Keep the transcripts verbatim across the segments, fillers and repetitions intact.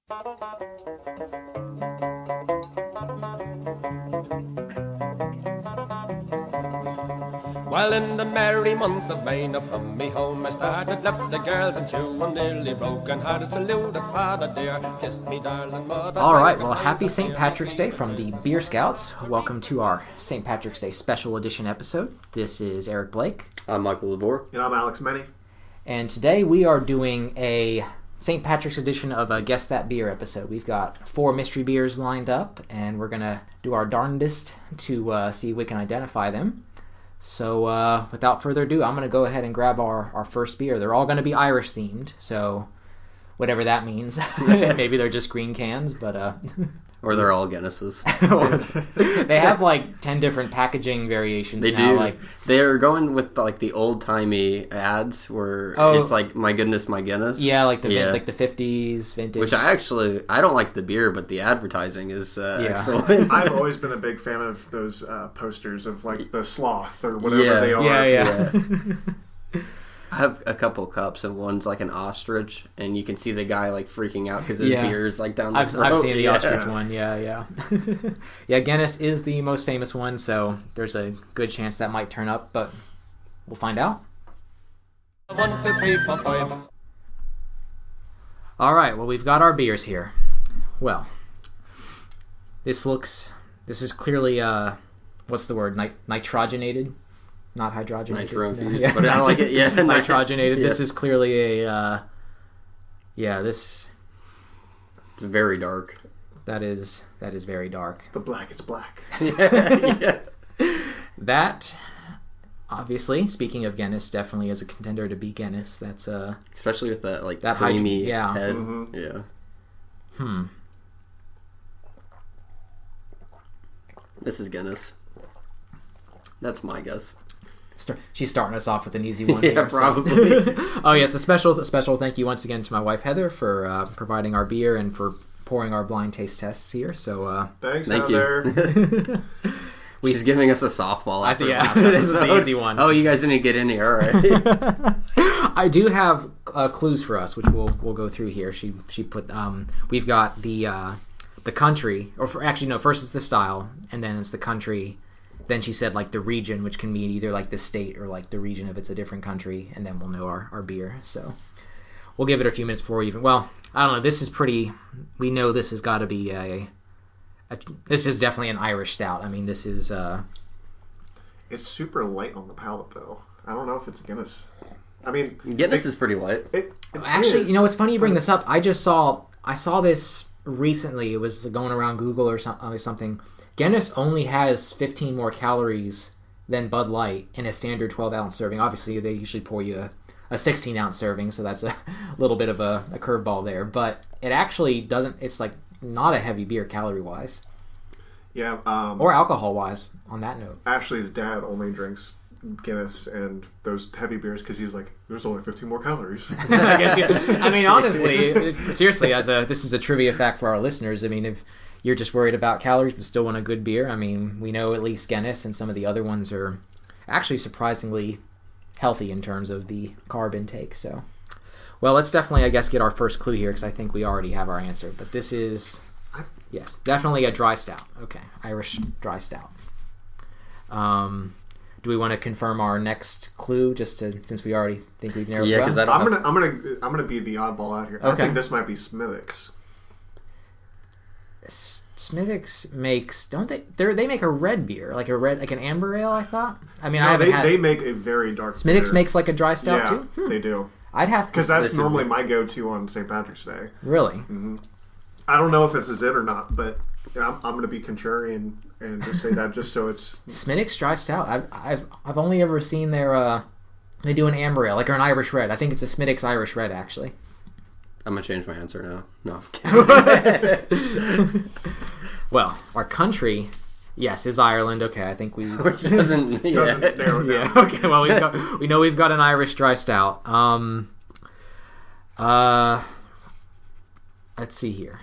Well, in the merry month of May, now from me home I started, left the girls and two, and nearly broken hearted, saluted father dear, kissed me darling mother. All right, well, happy Saint Patrick's Day from the Beer Scouts. Welcome to our Saint Patrick's Day special edition episode. This is Eric Blake. I'm Michael Labor. And I'm Alex Menny. And today we are doing a Saint Patrick's edition of a Guess That Beer episode. We've got four mystery beers lined up, and we're going to do our darndest to uh, see if we can identify them. So, uh, without further ado, I'm going to go ahead and grab our, our first beer. They're all going to be Irish-themed, so whatever that means. Maybe they're just green cans, but... Uh, or they're all Guinnesses. They have, like, ten different packaging variations they now. do. Like, they're going with, like, the old-timey ads where oh, it's like, my goodness, my Guinness. Yeah, like the yeah. like the fifties vintage. Which I actually... I don't like the beer, but the advertising is uh, Yeah. excellent. I've always been a big fan of those uh, posters of, like, the sloth or whatever Yeah. they are. Yeah, yeah. Yeah. I have a couple cups, and one's like an ostrich, and you can see the guy like freaking out because his Yeah. beer is like down the I've, throat. I've seen the yeah. ostrich one, yeah, yeah. Yeah, Guinness is the most famous one, so there's a good chance that might turn up, but we'll find out. One, two, three, four, five. All right, well, we've got our beers here. Well, this looks, this is clearly, uh, what's the word, Nit- nitrogenated? Not hydrogenated. Nitro infused, Yeah. but I like it. Yeah, Nitrogenated. Yeah. This is clearly a, uh, yeah, this, It's very dark. that is, that is very dark. The black is black. yeah. That, obviously, speaking of Guinness, definitely is a contender to beat Guinness. That's, uh, Especially with that like That hydro- creamy yeah. head. Mhm. Yeah. hmm. This is Guinness. That's my guess. Start, she's starting us off with an easy one. Yeah, here, so- probably. Oh yes, a special a special thank you once again to my wife Heather for uh, providing our beer and for pouring our blind taste tests here. So uh, Thanks, Thank Heather. you. She's giving us a softball I- after yeah, last this is the episode. easy one. Oh, you guys didn't get in here, all right. I do have uh, clues for us, which we'll we'll go through here. She she put um, we've got the uh, the country, or for, actually no, first it's the style, and then it's the country. Then she said like the region, which can mean either like the state or like the region if it's a different country, and then we'll know our, our beer. So we'll give it a few minutes before we even. Well, I don't know. This is pretty. We know this has got to be a, a. This is definitely an Irish stout. I mean, this is. Uh, It's super light on the palate, though. I don't know if it's a Guinness. I mean, Guinness it, is pretty light. it, it Actually, is. you know, it's funny you bring this up. I just saw I saw this recently. It was going around Google or some- or something. Guinness only has fifteen more calories than Bud Light in a standard twelve ounce serving. Obviously, they usually pour you a, a sixteen ounce serving, so that's a little bit of a, a curveball there. But it actually doesn't. It's like not a heavy beer calorie wise Yeah, um, or alcohol wise. On that note, Ashley's dad only drinks Guinness and those heavy beers because he's like, there's only fifteen more calories. I guess. Yeah. I mean, honestly, seriously, as a this is a trivia fact for our listeners. I mean, if you're just worried about calories but still want a good beer, I mean, we know at least Guinness and some of the other ones are actually surprisingly healthy in terms of the carb intake. So, well, let's definitely, I guess, get our first clue here because I think we already have our answer. But this is, yes, definitely a dry stout. Okay, Irish dry stout. Um. Do we want to confirm our next clue, just to since we already think we've narrowed Yeah, it because down? I don't I'm have- gonna, I'm gonna, I'm gonna be the oddball out here. I Okay. think this might be Smithwick's. Smithwick's makes don't they? They they make a red beer, like a red, like an amber ale. I thought. I mean, I No, haven't they, had. they make a very dark. Smithwick's beer. makes like a dry stout yeah, too. Hmm. they do. I'd have Because to that's Listen. normally my go-to on Saint Patrick's Day. really. I don't know if this is it or not, but I'm, I'm going to be contrarian and just say that just so it's. Smithwick's dry stout. I've I've I've only ever seen their. Uh, they do an amber ale, like or an Irish red. I think it's a Smithwick's Irish red, actually. I'm going to change my answer now. No. Well, our country, yes, is Ireland. Okay, I think we. Which doesn't... Yeah. Doesn't narrow it Yeah. down. Okay. Well, we've got we know we've got an Irish dry stout. Um. Uh. Let's see here.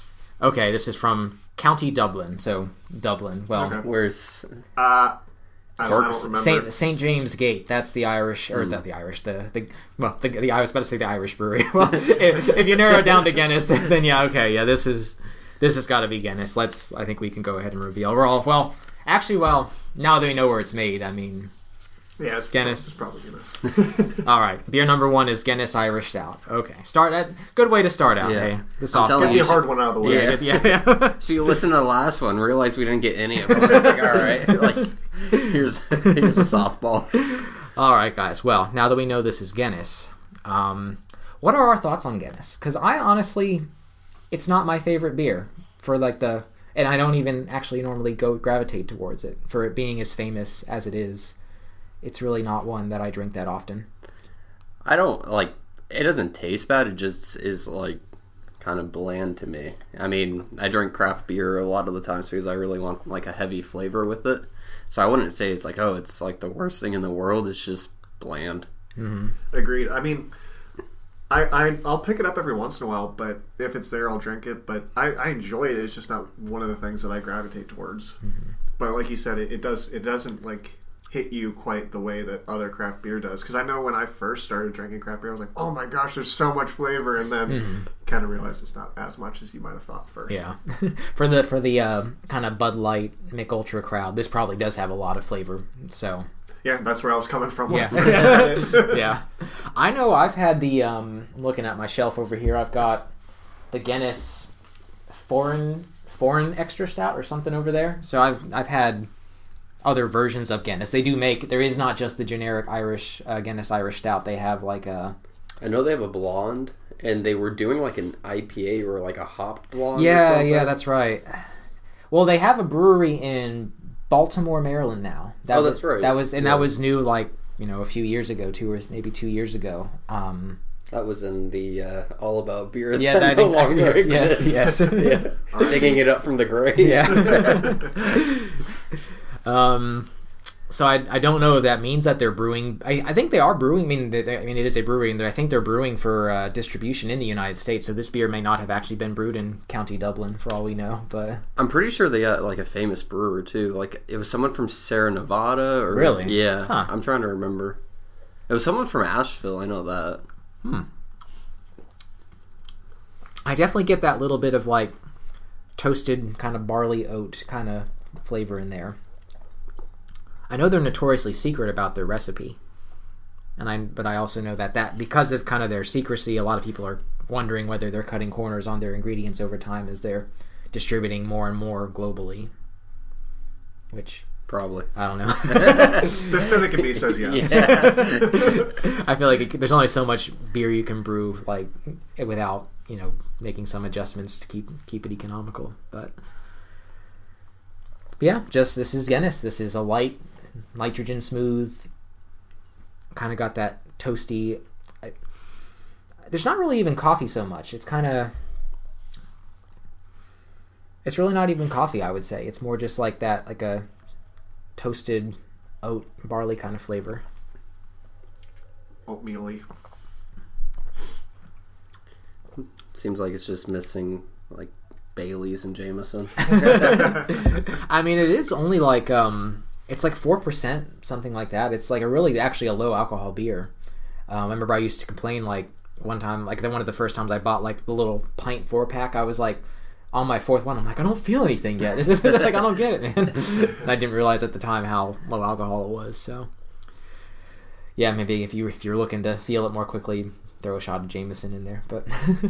Okay, this is from County Dublin. So Dublin. Well, Okay. Where's... Uh, I don't, I don't remember. Saint Saint James Gate. That's the Irish, or Mm. the, the Irish, the the well, the, the I was about to say the Irish brewery. Well, if, if you narrow it down to Guinness, then, then yeah, okay, yeah, this is this has got to be Guinness. Let's. I think we can go ahead and reveal. We're all well. Actually, well, now that we know where it's made, I mean, Yeah, it's Guinness. It's probably Guinness. all right. Beer number one is Guinness Irish Stout. Okay, start at good way to start out. Yeah. Hey, this I'm off. telling Get you, the hard one out of the way. Yeah. yeah, yeah. So you listen to the last one, realize we didn't get any of them. I was like, all right, like here's here's a softball. All right, guys. Well, now that we know this is Guinness, um, what are our thoughts on Guinness? Because I honestly, it's not my favorite beer for like the, and I don't even actually normally go gravitate towards it for it being as famous as it is. It's really not one that I drink that often. I don't like. It doesn't taste bad. It just is like kind of bland to me. I mean, I drink craft beer a lot of the times because I really want like a heavy flavor with it. So I wouldn't say it's like, oh, it's like the worst thing in the world. It's just bland. Mm-hmm. Agreed. I mean, I, I I'll pick it up every once in a while, but if it's there, I'll drink it. But I, I enjoy it. It's just not one of the things that I gravitate towards. Mm-hmm. But like you said, it, it does. It doesn't like hit you quite the way that other craft beer does. Because I know when I first started drinking craft beer, I was like, oh my gosh, there's so much flavor, and then Mm-hmm. kind of realized it's not as much as you might have thought first. Yeah, for the for the uh, kind of Bud Light, Mick Ultra crowd, this probably does have a lot of flavor. So Yeah, that's where I was coming from. when Yeah. I first started. yeah, I know. I've had the um, I'm looking at my shelf over here. I've got the Guinness foreign foreign extra stout or something over there. So I've I've had other versions of Guinness. They do make. There is not just the generic Irish uh, Guinness Irish stout. They have like a I know they have a blonde, and they were doing like an I P A or like a hopped blonde. or yeah something. yeah that's right. Well, they have a brewery in Baltimore, Maryland now. That Oh, was, that's right. That was and Yeah. that was new like you know a few years ago, two or maybe two years ago. Um, That was in the uh, All About Beer that Yeah, I no think- I- longer yes, exists. yes. Yeah. Digging it up from the grave. Yeah. um, so I, I don't know if that means that they're brewing. I, I think they are brewing. I mean, they, I mean it is a brewery, and I think they're brewing for uh, distribution in the United States. So this beer may not have actually been brewed in County Dublin, for all we know. But I'm pretty sure they got like a famous brewer too. Like it was someone from Sierra Nevada or Really? Yeah. Huh. I'm trying to remember. It was someone from Asheville, I know that. I definitely get that little bit of like toasted kind of barley oat kind of flavor in there. I know they're notoriously secret about their recipe, and I but I also know that that because of kind of their secrecy, a lot of people are wondering whether they're cutting corners on their ingredients over time as they're distributing more and more globally. Which Probably. I don't know. The cynic in me says yes. Yeah. I feel like it, there's only so much beer you can brew like without you know making some adjustments to keep keep it economical. But yeah, just this is Guinness. This is a light, nitrogen smooth. Kind of got that toasty. I, there's not really even coffee so much. It's kind of. It's really not even coffee, I would say. It's more just like that, like a toasted oat barley kind of flavor. Oatmeal-y. Seems like it's just missing like Bailey's and Jameson. I mean, it is only like um, it's like four percent, something like that. It's like a really actually a low alcohol beer. Um, I remember I used to complain like one time, like then one of the first times I bought like the little pint four pack, I was like on my fourth one, I'm like I don't feel anything yet. This is like I don't get it, man. And I didn't realize at the time how low alcohol it was. So yeah, maybe if you if you're looking to feel it more quickly, throw a shot of Jameson in there, but.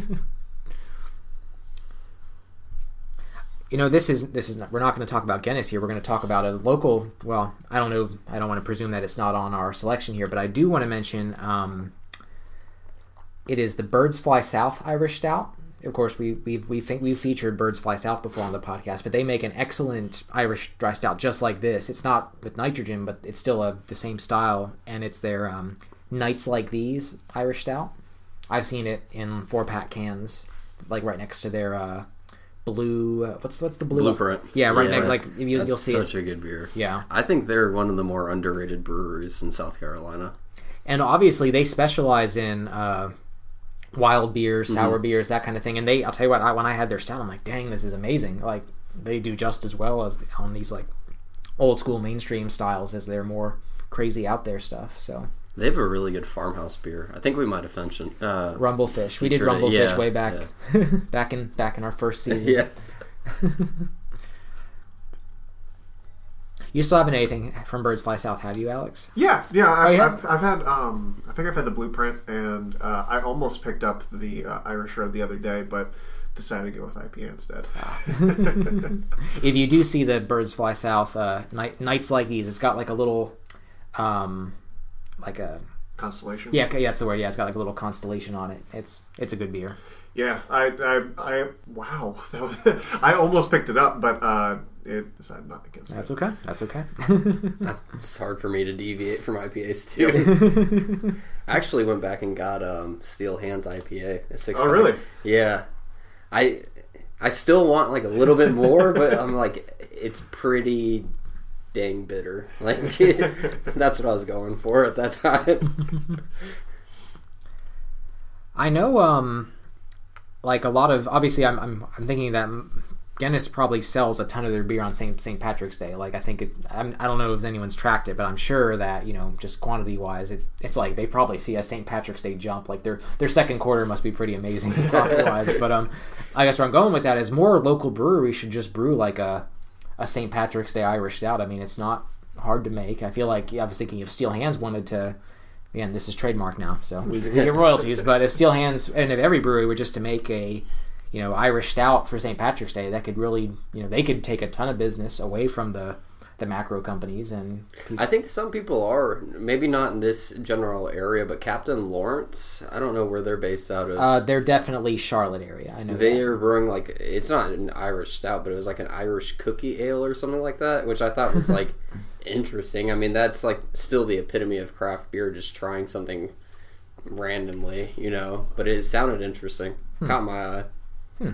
You know, this is this is not, we're not going to talk about Guinness here. We're going to talk about a local. Well, I don't know. I don't want to presume that it's not on our selection here, but I do want to mention. Um, it is the Birds Fly South Irish Stout. Of course, we we we think we've featured Birds Fly South before on the podcast, but they make an excellent Irish dry stout just like this. It's not with nitrogen, but it's still a, the same style, and it's their um, Nights Like These Irish Stout. I've seen it in four pack cans, like right next to their. Uh, Blue, uh, what's what's the blue? Blueprint. Yeah, right. Yeah. Next, like you, That's you'll see such it. a good beer. Yeah, I think they're one of the more underrated breweries in South Carolina. and obviously they specialize in uh, wild beers, sour Mhm. beers, that kind of thing. And they, I'll tell you what, I, when I had their stout, I'm like, dang, this is amazing. Like they do just as well as on these like old school mainstream styles as their more crazy out there stuff. So They have a really good farmhouse beer. I think we might have mentioned uh, Rumblefish. We did featured it. Rumblefish Yeah, way back, yeah. back in back in our first season. yeah. You still haven't anything from Birds Fly South, have you, Alex? Yeah, yeah. I've, Oh, yeah? I've, I've had. Um, I think I've had the Blueprint, and uh, I almost picked up the uh, Irish Red the other day, but decided to go with I P A instead. If you do see the Birds Fly South uh, night, nights like these, it's got like a little, um, like a Constellation. yeah, yeah, that's the word. Yeah, it's got like a little constellation on it. It's it's a good beer. Yeah, I, I, I wow, that was, I almost picked it up, but uh, it decided not against That's it. okay. That's okay. It's hard for me to deviate from I P As too. I actually went back and got um, Steel Hands I P A. A six Oh, pack. really? Yeah. I I still want like a little bit more, but I'm like, it's pretty dang bitter. Like that's what I was going for at that time. I know, um, like a lot of obviously, I'm I'm I'm thinking that Guinness probably sells a ton of their beer on Saint Saint Patrick's Day. Like I think it, I'm, I don't know if anyone's tracked it, but I'm sure that you know just quantity wise, it, it's like they probably see a Saint Patrick's Day jump. Like their their second quarter must be pretty amazing profit wise. But um, I guess where I'm going with that is more local breweries should just brew like a a Saint Patrick's Day Irish stout. I mean, it's not hard to make. I feel like I was thinking if Steel Hands wanted to. Again, this is trademark now, so we, we get royalties. But if Steel Hands and if every brewery were just to make a, you know, Irish stout for Saint Patrick's Day, that could really, you know, they could take a ton of business away from the, the macro companies and. People. I think some people are maybe not in this general area, but Captain Lawrence. I don't know where they're based out of. Uh, they're definitely Charlotte area. I know They that. are brewing like it's not an Irish stout, but it was like an Irish cookie ale or something like that, which I thought was like interesting. I mean, that's like still the epitome of craft beer, just trying something randomly, you know. But it sounded interesting, Hmm. caught my eye. Hmm.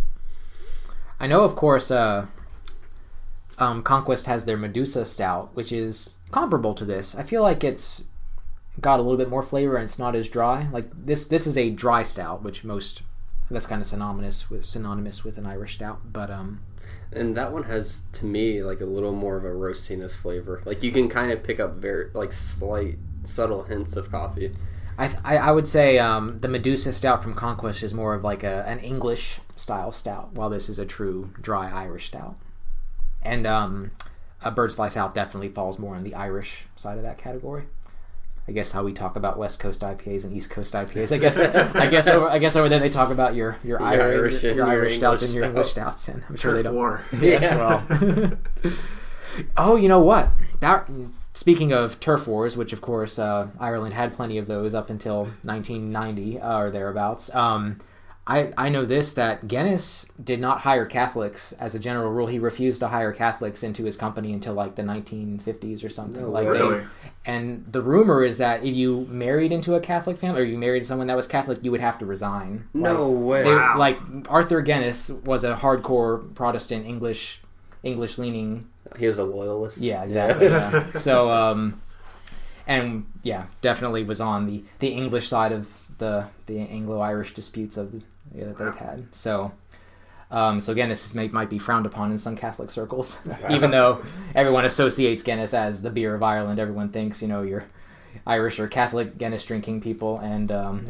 I know, of course, uh, um, Conquest has their Medusa stout, which is comparable to this. I feel like it's got a little bit more flavor and it's not as dry. Like this, this is a dry stout, which most that's kind of synonymous with synonymous with an Irish stout. But um, And that one has, to me, like a little more of a roastiness flavor. Like you can kind of pick up very like slight, subtle hints of coffee. I, I I would say um, the Medusa stout from Conquest is more of like a an English style stout, while this is a true dry Irish stout. And um, a Birds Fly South definitely falls more on the Irish side of that category. I guess how we talk about West Coast I P As and East Coast I P As. I guess I guess over I guess over there they talk about your your, Your Irish Irish your, and your your Irish stouts and English your English stout. stouts, and I'm sure they Turf don't. war. Yes, Yeah. well. Oh, you know what? That speaking of turf wars, which of course uh, Ireland had plenty of those up until nineteen ninety uh, or thereabouts. Um, I I know this that Guinness did not hire Catholics as a general rule. He refused to hire Catholics into his company until like the nineteen fifties or something. No like way. they, Really? and the rumor is that if you married into a Catholic family or you married someone that was Catholic, you would have to resign. No Like, way. they- Wow. like Arthur Guinness was a hardcore Protestant English English leaning. He was a loyalist. Yeah, exactly. Yeah. So um, and yeah, definitely was on the, the English side of the the Anglo-Irish disputes of yeah, that they've had. So. Um, so Guinness may, might be frowned upon in some Catholic circles, even though everyone associates Guinness as the beer of Ireland. Everyone thinks, you know, you're Irish or Catholic Guinness drinking people, and um,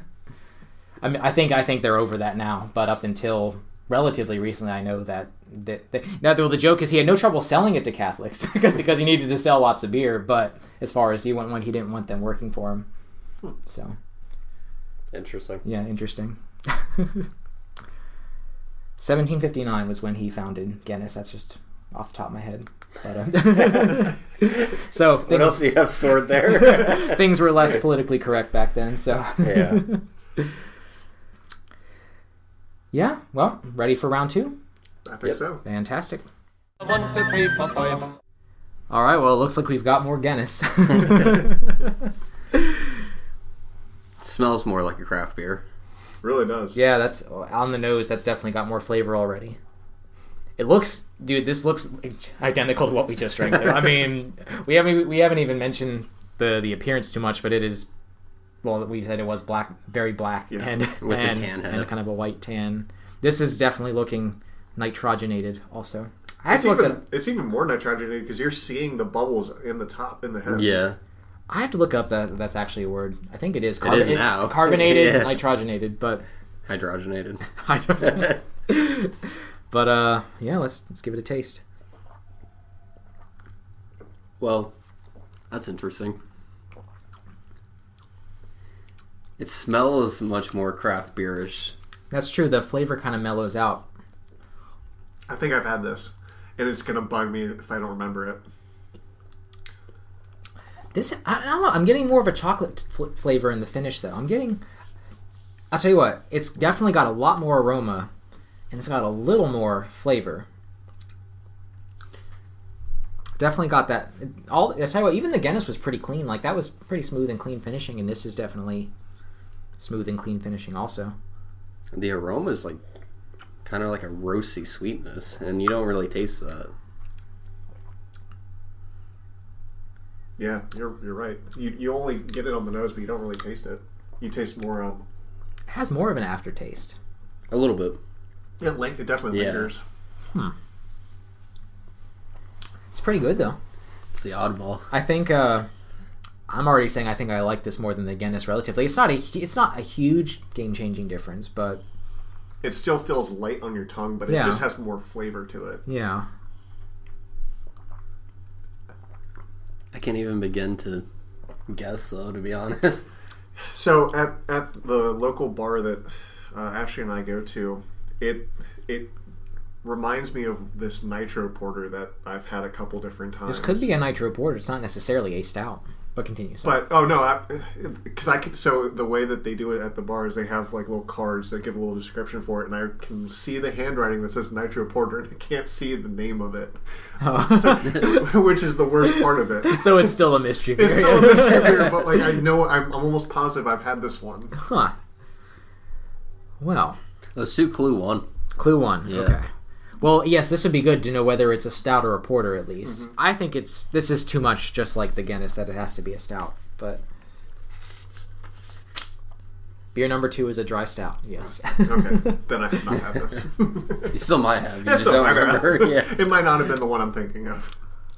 I mean, I think I think they're over that now. But up until relatively recently, I know that that, that now though the joke is he had no trouble selling it to Catholics because because he needed to sell lots of beer. But as far as he went when he didn't want them working for him, so Interesting. yeah, interesting. seventeen fifty-nine was when he founded Guinness. That's just off the top of my head. But, um, so What things, else do you have stored there? things were less politically correct back then. So Yeah. yeah. Well, ready for round two? I think Yep. so. Fantastic. One, two, three, four, five. All right. Well, it looks like we've got more Guinness. Smells more like a craft beer. Really does. Yeah, that's on the nose. That's definitely got more flavor already. It looks, dude. This looks identical to what we just drank. There. I mean, we haven't we haven't even mentioned the the appearance too much, but it is. Well, we said it was black, very black, Yeah, and with the and, tan and head. kind of a white tan. This is definitely looking nitrogenated. Also, I have It's to look even, up. it's even more nitrogenated because you're seeing the bubbles in the top, in the head. Yeah. I have to look up that that's actually a word. I think it is. It is now. Carbonated, Yeah. nitrogenated, but Hydrogenated. hydrogen. But uh, yeah, let's let's give it a taste. Well, that's interesting. It smells much more craft beerish. That's true. The flavor kind of mellows out. I think I've had this, and it's gonna bug me if I don't remember it. This I, I don't know. I'm getting more of a chocolate fl- flavor in the finish, though. I'm getting. I'll tell you what. It's definitely got a lot more aroma, and it's got a little more flavor. Definitely got that. All I tell you what. Even the Guinness was pretty clean. Like that was pretty smooth and clean finishing, and this is definitely smooth and clean finishing also. The aroma is like kind of like a roasty sweetness, and you don't really taste that. Yeah, you're you're right. You you only get it on the nose, but you don't really taste it. You taste more. Um, It has more of an aftertaste. A little bit. it, link, it definitely Yeah. lingers. It's pretty good though. It's the oddball. I think uh, I'm already saying I think I like this more than the Guinness relatively. It's not a it's not a huge game changing difference, but It still feels light on your tongue, but it Yeah. just has more flavor to it. yeah. I can't even begin to guess, though, to be honest. So at at the local bar that uh, Ashley and I go to, it it reminds me of this nitro porter that I've had a couple different times. This could be a nitro porter. It's not necessarily a stout, but continue. Sorry. But oh no, because I, I can. So the way that they do it at the bar is they have like little cards that give a little description for it, and I can see the handwriting that says Nitro Porter, and I can't see the name of it, so, which is the worst part of it. So it's still a mystery beer. It's still a mystery beer, but like I know, I'm, I'm almost positive I've had this one. Huh. Well, Let's do Clue one. clue one. Yeah. Okay. Well, yes, this would be good to know whether it's a stout or a porter at least. Mm-hmm. I think it's this is too much, just like the Guinness, that it has to be a stout. But beer number two is a dry stout. Yes. Okay, then I have not had this. You still might have. You Yeah, just so don't I remember. Yeah. It might not have been the one I'm thinking of.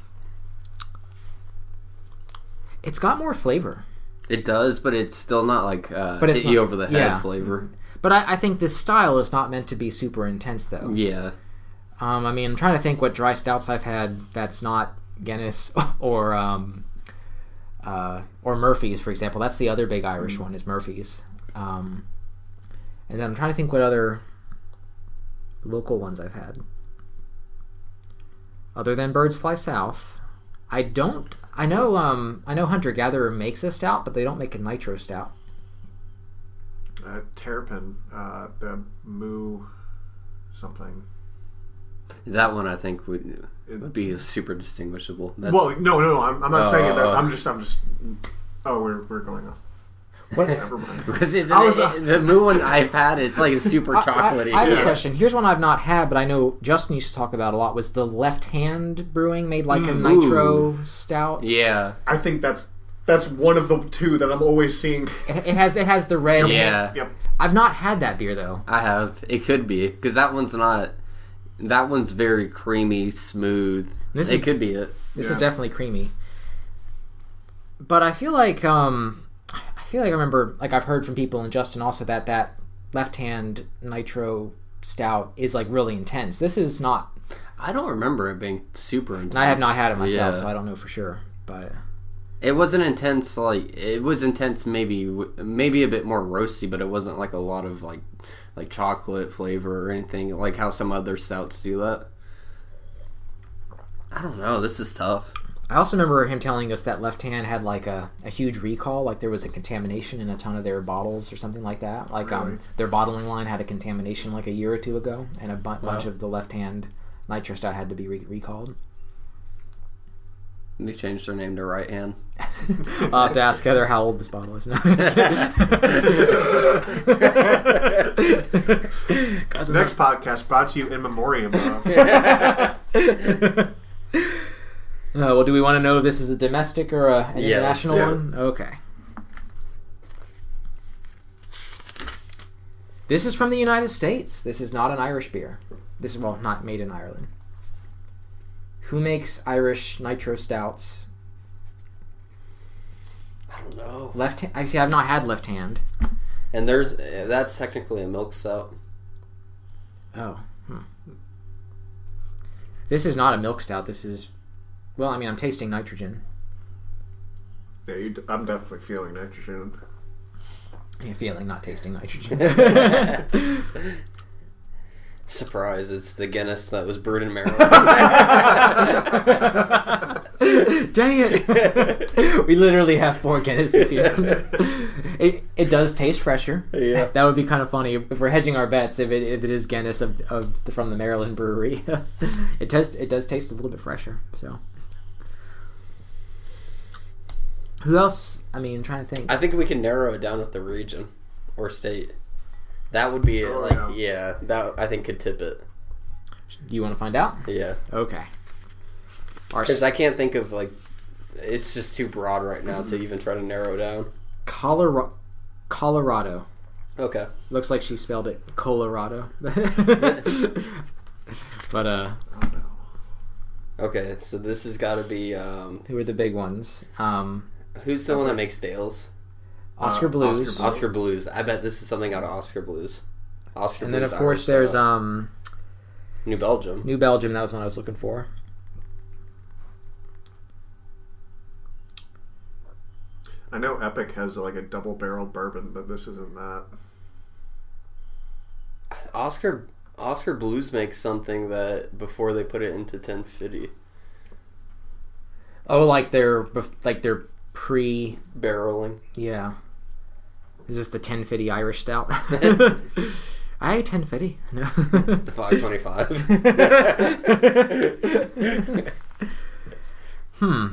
It's got more flavor. It does, but it's still not like uh, But it's hit you not- over the head yeah. flavor. But I, I think this style is not meant to be super intense, though. Yeah. Um, I mean, I'm trying to think what dry stouts I've had that's not Guinness or um, uh, or Murphy's, for example. That's the other big Irish one, is Murphy's. Um, and then I'm trying to think what other local ones I've had. Other than Birds Fly South, I don't. I know. Um, I know Hunter Gatherer makes a stout, but they don't make a nitro stout. Uh, Terrapin, uh, the Moo something. That one, I think, would, would be super distinguishable. That's, Well, no, no, no. I'm, I'm not Oh, saying that. oh, oh. I'm just, I'm just. Oh, we're we're going off. What? Never mind. because it's, I was, it- uh, the Moo one I've had, it's like super I- chocolatey. I, I have Yeah. a question. Here's one I've not had, but I know Justin used to talk about a lot. Was the Left Hand Brewing made like a Mm. nitro stout? Yeah. I think that's that's one of the two that I'm always seeing. It, it has it has the red. Yeah. Yep. I've not had that beer though. I have. It could be because that one's not. That one's very creamy, smooth. This it is- could be it. This Yeah. is definitely creamy. But I feel like um, I feel like I remember like I've heard from people and Justin also that that Left Hand Nitro Stout is like really intense. This is not. I don't remember it being super intense. And I have not had it myself, Yeah. so I don't know for sure. But It wasn't intense. Like it was intense, maybe maybe a bit more roasty, but it wasn't like a lot of like like chocolate flavor or anything like how some other stouts do that. I don't know. This is tough. I also remember him telling us that Left Hand had like a, a huge recall, like there was a contamination in a ton of their bottles or something like that. Like Really? um, their bottling line had a contamination like a year or two ago, and a bu- bunch of the Left Hand Nitro Stout had to be re- recalled. They changed their name to Right Hand. I'll have to ask Heather how old this bottle is. No, Next podcast brought to you in memoriam of. Uh, well, do we want to know if this is a domestic or a, an Yes. international Yeah. one? Okay. This is from the United States. This is not an Irish beer. This is, well, not made in Ireland. Who makes Irish nitro stouts? I don't know. Left. I see. I've not had left hand. And there's that's technically a milk stout. Oh. Hmm. This is not a milk stout. This is. Well, I mean, I'm tasting nitrogen. Yeah, you d- I'm definitely feeling nitrogen. Yeah, feeling, not tasting nitrogen. Surprise! It's the Guinness that was brewed in Maryland. Dang it! We literally have four Guinnesses here. It it does taste fresher. Yeah. That would be kind of funny if we're hedging our bets. If it if it is Guinness of, of from the Maryland brewery, it does it does taste a little bit fresher. So, who else? I mean, I'm trying to think. I think we can narrow it down with the region or state. That would be Oh, like yeah. yeah. That I think could tip it. Do you want to find out? Yeah. Okay. Our Because I can't think of like, it's just too broad right now to even try to narrow down. Colorado. Colorado. Okay. Looks like she spelled it Colorado. But uh, Oh no. Okay, so this has got to be um, who are the big ones? Um, who's the one that makes Dales? Oscar Uh, Blues. Oscar Blues. Oscar Blues. I bet this is something out of Oscar Blues. Oscar And then Blues. of course Irish there's Stout. um New Belgium. New Belgium. That was what I was looking for. I know Epic has like a double barrel bourbon, but this isn't that. Oscar Oscar Blues makes something that before they put it into ten fifty Oh, like they're bef- like they're pre. barreling. Yeah. Is this the ten fifty Irish stout? I ten fifty. No. The five twenty-five. Hmm.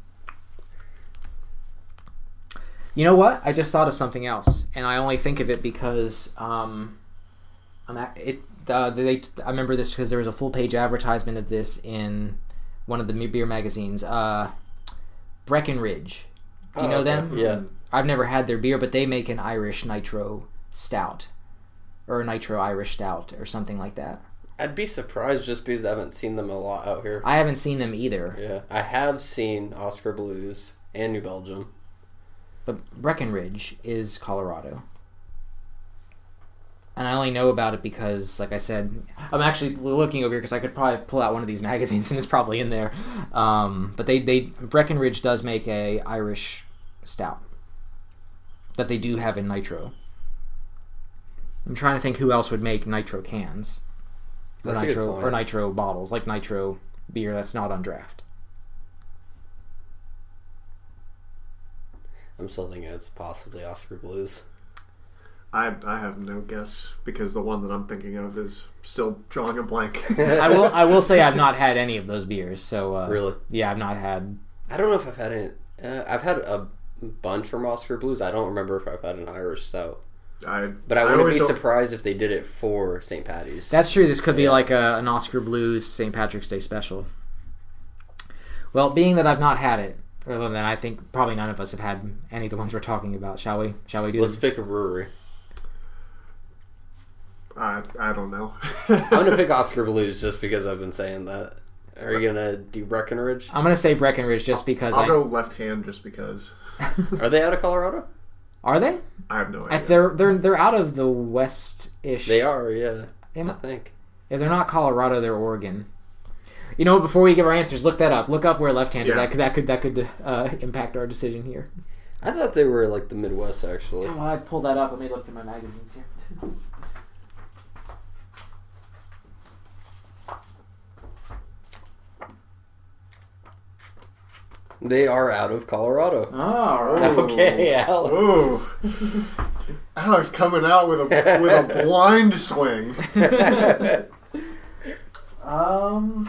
You know what? I just thought of something else, and I only think of it because um, I'm at, it. Uh, they I remember this because there was a full page advertisement of this in one of the beer magazines. Uh, Breckenridge. Do you Oh, know okay. them? Yeah. I've never had their beer, but they make an Irish nitro stout, or a nitro Irish stout, or something like that. I'd be surprised just because I haven't seen them a lot out here. I haven't seen them either. Yeah, I have seen Oscar Blues and New Belgium. But Breckenridge is Colorado. And I only know about it because, like I said, I'm actually looking over here because I could probably pull out one of these magazines and it's probably in there. Um, but they, they Breckenridge does make a Irish stout that they do have in nitro. I'm trying to think who else would make nitro cans. Or That's a good nitro point. or nitro bottles, like nitro beer that's not on draft. I'm still thinking it's possibly Oscar Blues. I I have no guess because the one that I'm thinking of is still drawing a blank. I will I will say I've not had any of those beers. So uh, Really? yeah, I've not had. I don't know if I've had any. Uh, I've had a bunch from Oscar Blues. I don't remember if I've had an Irish stout. I But I wouldn't always be don't- surprised if they did it for Saint Patty's. That's true. This could be Yeah. like a, an Oscar Blues Saint Patrick's Day special. Well, being that I've not had it, well, then I think probably none of us have had any of the ones we're talking about. Shall we? Shall we do Let's this? pick a brewery. I I don't know. I'm gonna pick Oscar Blues just because I've been saying that. Are you gonna do Breckenridge? I'm gonna say Breckenridge just because. I'll I, go left hand just because. Are they out of Colorado? Are they? I have no If idea. they're they're they're out of the west-ish. They are, yeah. Am- I think. If they're not Colorado, they're Oregon. You know, before we give our answers, look that up. Look up where left hand is. Yeah. That could that could that could uh, impact our decision here. I thought they were like the Midwest, actually. While I pull that up, let me look through my magazines here. They are out of Colorado. Oh, Okay, Alex. Ooh. Alex coming out with a with a blind swing. Um,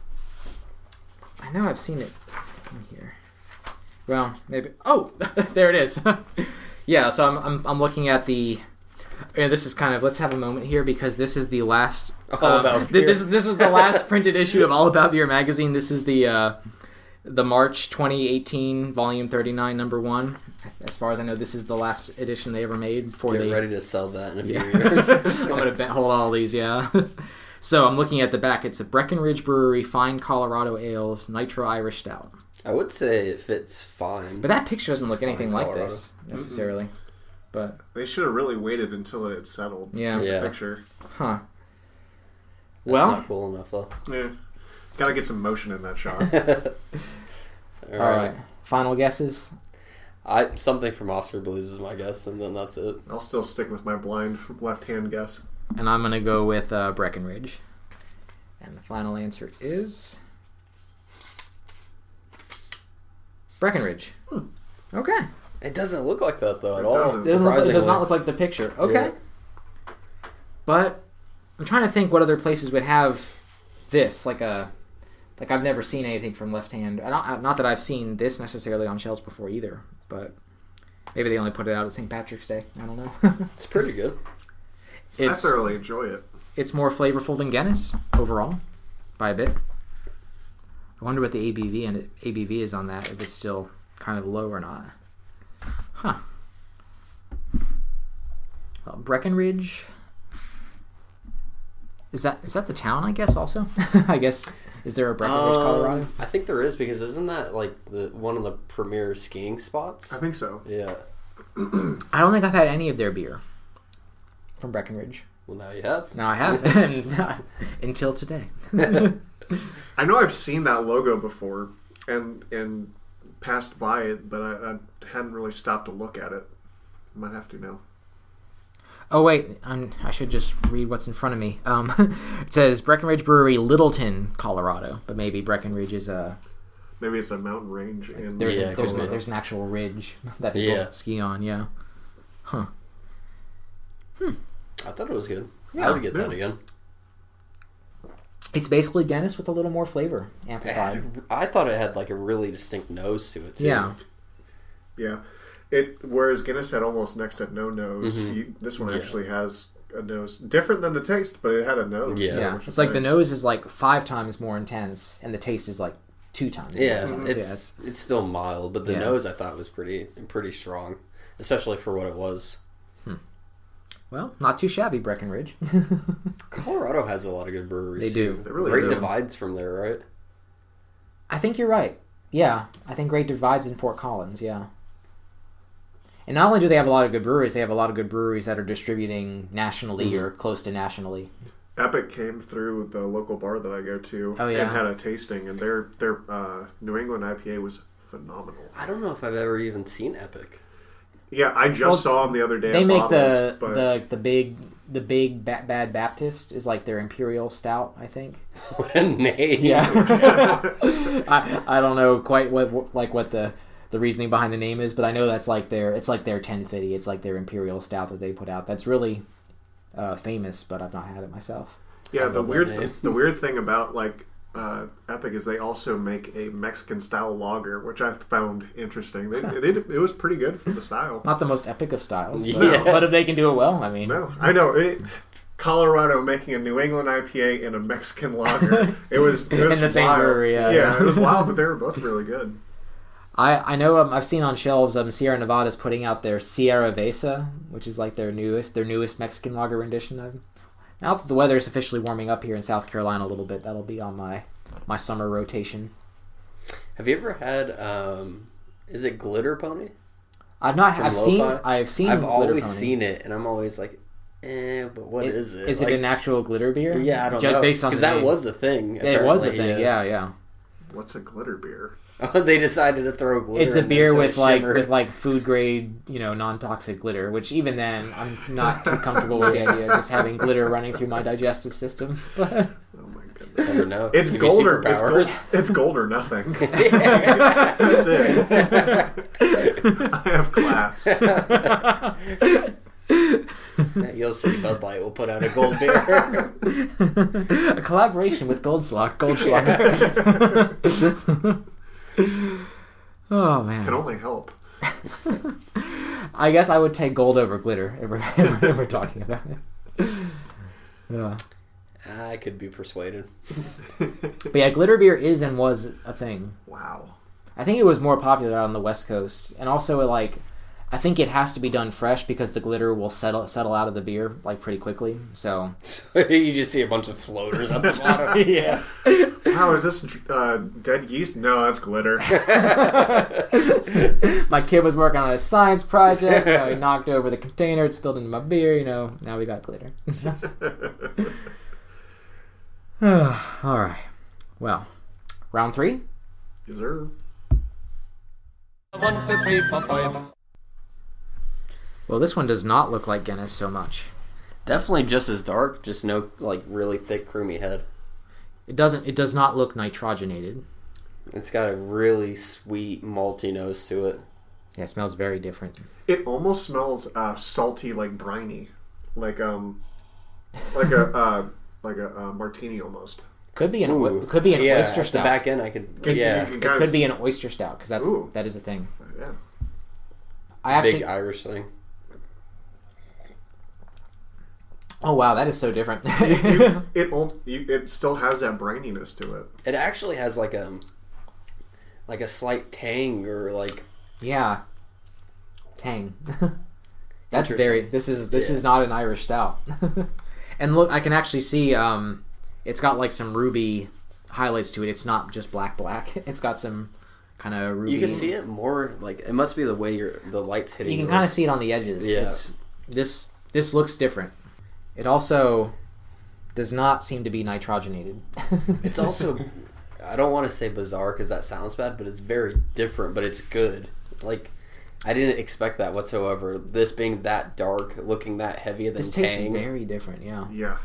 I know I've seen it in here. Well, maybe. Oh, there it is. Yeah, so I'm, I'm I'm looking at the. Yeah, this is kind of. Let's have a moment here because this is the last. All um, About th- Beer. This this was the last printed issue of All About Beer magazine. This is the uh, the March twenty eighteen volume thirty-nine number one. As far as I know, this is the last edition they ever made before Get they. ready to sell that in a few Yeah. years. I'm gonna bet, hold all these, yeah. So I'm looking at the back. It's a Breckenridge Brewery Fine Colorado Ales Nitro Irish Stout. I would say it fits fine. But that picture doesn't It's look anything fine like Colorado. this necessarily. Mm-hmm. But They should have really waited until it had settled. Yeah. To Yeah. the picture. huh. That's Well, not cool enough though. Yeah. Gotta get some motion in that shot. All all right. Final guesses. I something from Oscar Blues is my guess, and then that's it. I'll still stick with my blind left-hand guess. And I'm going to go with uh, Breckenridge. And the final answer is Breckenridge. Hmm. Okay. It doesn't look like that though at It all. doesn't. It, doesn't look, it does surprisingly. not look like the picture. Okay. Yeah. But I'm trying to think what other places would have this, like a, like I've never seen anything from Left Hand. I don't, not that I've seen this necessarily on shelves before either, but maybe they only put it out at Saint Patrick's Day. I don't know. It's pretty good. it's I thoroughly enjoy it. it's more flavorful than Guinness overall, by a bit. I wonder what the A B V and it, A B V is on that. If it's still kind of low or not. Huh. Well, Breckenridge. Is that is that the town? I guess also. I guess is there a Breckenridge, Um, Colorado? I think there is because isn't that like the one of the premier skiing spots? I think so. Yeah. I don't think I've had any of their beer from Breckenridge. Well, now you have. No, I haven't until today. I know I've seen that logo before and and passed by it, but I, I hadn't really stopped to look at it. Might have to now. Oh wait, I'm, I should just read what's in front of me. Um, it says Breckenridge Brewery, Littleton, Colorado, but maybe Breckenridge is a Maybe it's a mountain range in there's Yeah, a, there's, a, Colorado. there's an actual ridge that people Yeah. ski on. Yeah, huh? I thought it was good. Yeah, I would get that yeah. again. It's basically Guinness with a little more flavor It amplified. had- I thought it had like a really distinct nose to it too. Yeah, Yeah. It whereas Guinness had almost next to no nose, Mhm. you, this one Yeah. actually has a nose different than the taste, but it had a nose. Yeah. too, yeah. which It's is like the nice. nose is like five times more intense, and the taste is like two times. Yeah, more intense. it's Yeah, it's- it's still mild, but the Yeah. nose I thought was pretty pretty strong, especially for what it was. well, not too shabby, Breckenridge. Colorado has a lot of good breweries. They do. They really Great do. Divides from there, right? I think you're right. Yeah, I think Great Divides in Fort Collins. Yeah. And not only do they have a lot of good breweries, they have a lot of good breweries that are distributing nationally Mhm. or close to nationally. Epic came through the local bar that I go to Oh, yeah? and had a tasting, and their their uh, New England I P A was phenomenal. I don't know if I've ever even seen Epic. Yeah, I just Well, saw them the other day. They at make Bottles, the, but the the big the big ba- Bad Baptist is like their Imperial Stout, I think. What a name! Yeah. I I don't know quite what like what the the reasoning behind the name is, but I know that's like their it's like their ten fifty. It's like their Imperial Stout that they put out. That's really uh, famous, but I've not had it myself. yeah, I the love that weird name. the weird thing about like uh, Epic is they also make a Mexican style lager, which I found interesting. They, it, it, it was pretty good for the style. Not the most epic of styles, but, Yeah. but if they can do it well, I mean, No, I know it. Colorado making a New England I P A and a Mexican lager. It was, it was In the same wild. brewery, yeah, yeah, yeah. it was wild, but they were both really good. I I know um, I've seen on shelves um Sierra Nevada's putting out their Sierra Vesa, which is like their newest their newest Mexican lager rendition of. Now that the weather is officially warming up here in South Carolina a little bit, that'll be on my my summer rotation. Have you ever had? um Is it Glitter Pony? I've not From I've seen Lo-Fi? I've seen I've Glitter always Pony. seen it, and I'm always like, eh, but what It- is it? Is Like, it an actual glitter beer? Yeah, I don't Ju- know. Based on because the that name. was a thing. It was a apparently, thing. Yeah, yeah. What's a glitter beer? They decided to throw glitter. It's a in there beer so with it like shimmered. with like food grade, you know, non toxic glitter. Which even then, I'm not too comfortable with the idea of just having glitter running through my digestive system. But Oh my goodness. Never know. It's Give me gold or it's gold, superpowers. it's gold or nothing. That's it. I have class. You'll see. Bud Light will put out a gold beer. a collaboration with Goldschlager. Goldschlager. Oh man. Can only help. I guess I would take gold over glitter if we're, if we're, if we're talking about it. Yeah. I could be persuaded. But yeah, glitter beer is and was a thing. Wow. I think it was more popular out on the West Coast, and also like I think it has to be done fresh because the glitter will settle settle out of the beer like pretty quickly. So You just see a bunch of floaters at the bottom. yeah. Wow, is this uh, dead yeast? No, that's glitter. My kid was working on a science project. You know, he knocked over the container. It spilled into my beer. You know, now we got glitter. All right. Well, round three. Yes, sir. One, two, three, four, five. Well, this one does not look like Guinness so much. Definitely just as dark, just no like really thick, creamy head. It doesn't. It does not look nitrogenated. It's got a really sweet malty nose to it. Yeah, it smells very different. It almost smells uh, salty, like briny, like um, like a uh, like a uh, martini almost. Could be an Ooh. could be an yeah, oyster at the stout. back end, I could. Can- yeah, you It guys- could be an oyster stout because that's Ooh. that is a thing. Yeah. I actually. big Irish thing. Oh wow, that is so different. You, it al- you, it still has that brininess to it. It actually has like a like a slight tang or like Yeah, tang. That's Interesting. very. This is this Yeah. is not an Irish stout. And look, I can actually see. Um, it's got like some ruby highlights to it. It's not just black black. It's got some kind of ruby. you can see it more like it must be the way your the light's hitting. You can yours. kind of see it on the edges. Yeah. It's, this this looks different. It also does not seem to be nitrogenated. It's also I don't want to say bizarre because that sounds bad, but it's very different. But it's good. Like I didn't expect that whatsoever. This being that dark, looking that heavy than This tastes tang. very different. Yeah. Yeah.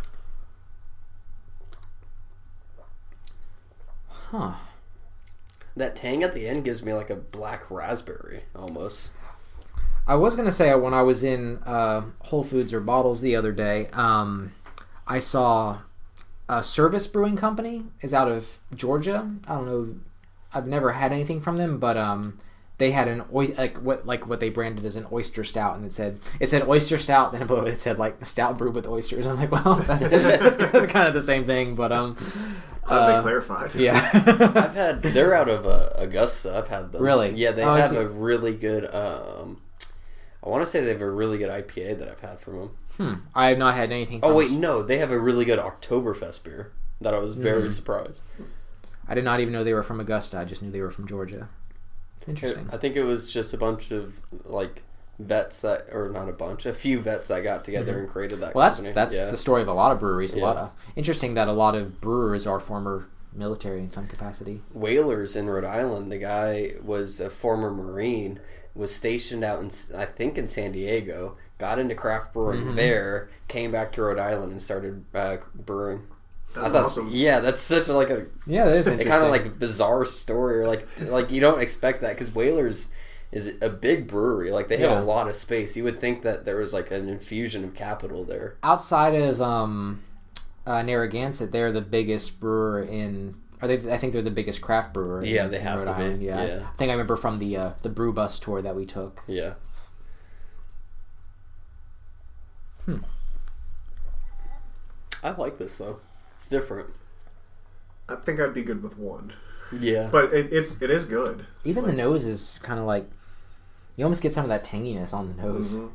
Huh. That tang at the end gives me like a black raspberry almost. I was gonna say when I was in uh, Whole Foods or Bottles the other day, um, I saw a Service Brewing Company is out of Georgia. I don't know. I've never had anything from them, but um, they had an oy- like what like what they branded as an oyster stout, and it said it said oyster stout. Then below it said like stout brewed with oysters. I'm like, well, that's kind of, kind of the same thing, but um, Glad uh, they clarified. yeah. I've had they're out of uh, Augusta. I've had them. Really? Yeah, they Oh, have is it- a really good. Um, I want to say they have a really good I P A that I've had from them. Hmm. I have not had anything. Oh from- wait, no, they have a really good Oktoberfest beer that I was very Mm. surprised. I did not even know they were from Augusta. I just knew they were from Georgia. Interesting. I think it was just a bunch of like vets that, or not a bunch, a few vets that got together and created that. Well, that's company. that's yeah. the story of a lot of breweries. A Yeah. lot of interesting that a lot of brewers are former military in some capacity. Whalers in Rhode Island. The guy was a former Marine, was stationed out in I think in San Diego, got into craft brewing Mhm. there, came back to Rhode Island and started uh, brewing. That's I thought- awesome. Yeah, that's such a, like a Yeah, that is a interesting. kind of like bizarre story, or like like you don't expect that because Whalers is a big brewery. Like they have Yeah. a lot of space. You would think that there was like an infusion of capital there. Outside of um, uh, Narragansett, they're the biggest brewer in. Are they? I think they're the biggest craft brewer. Yeah, in, they in have Rhode to be, Island. Yeah. yeah. I think I remember from the uh, the brew bus tour that we took. Yeah. Hmm. I like this though. It's different. I think I'd be good with one, Yeah. but it, it's it is good. Even Like- the nose is kind of like you almost get some of that tanginess on the nose. Mhm.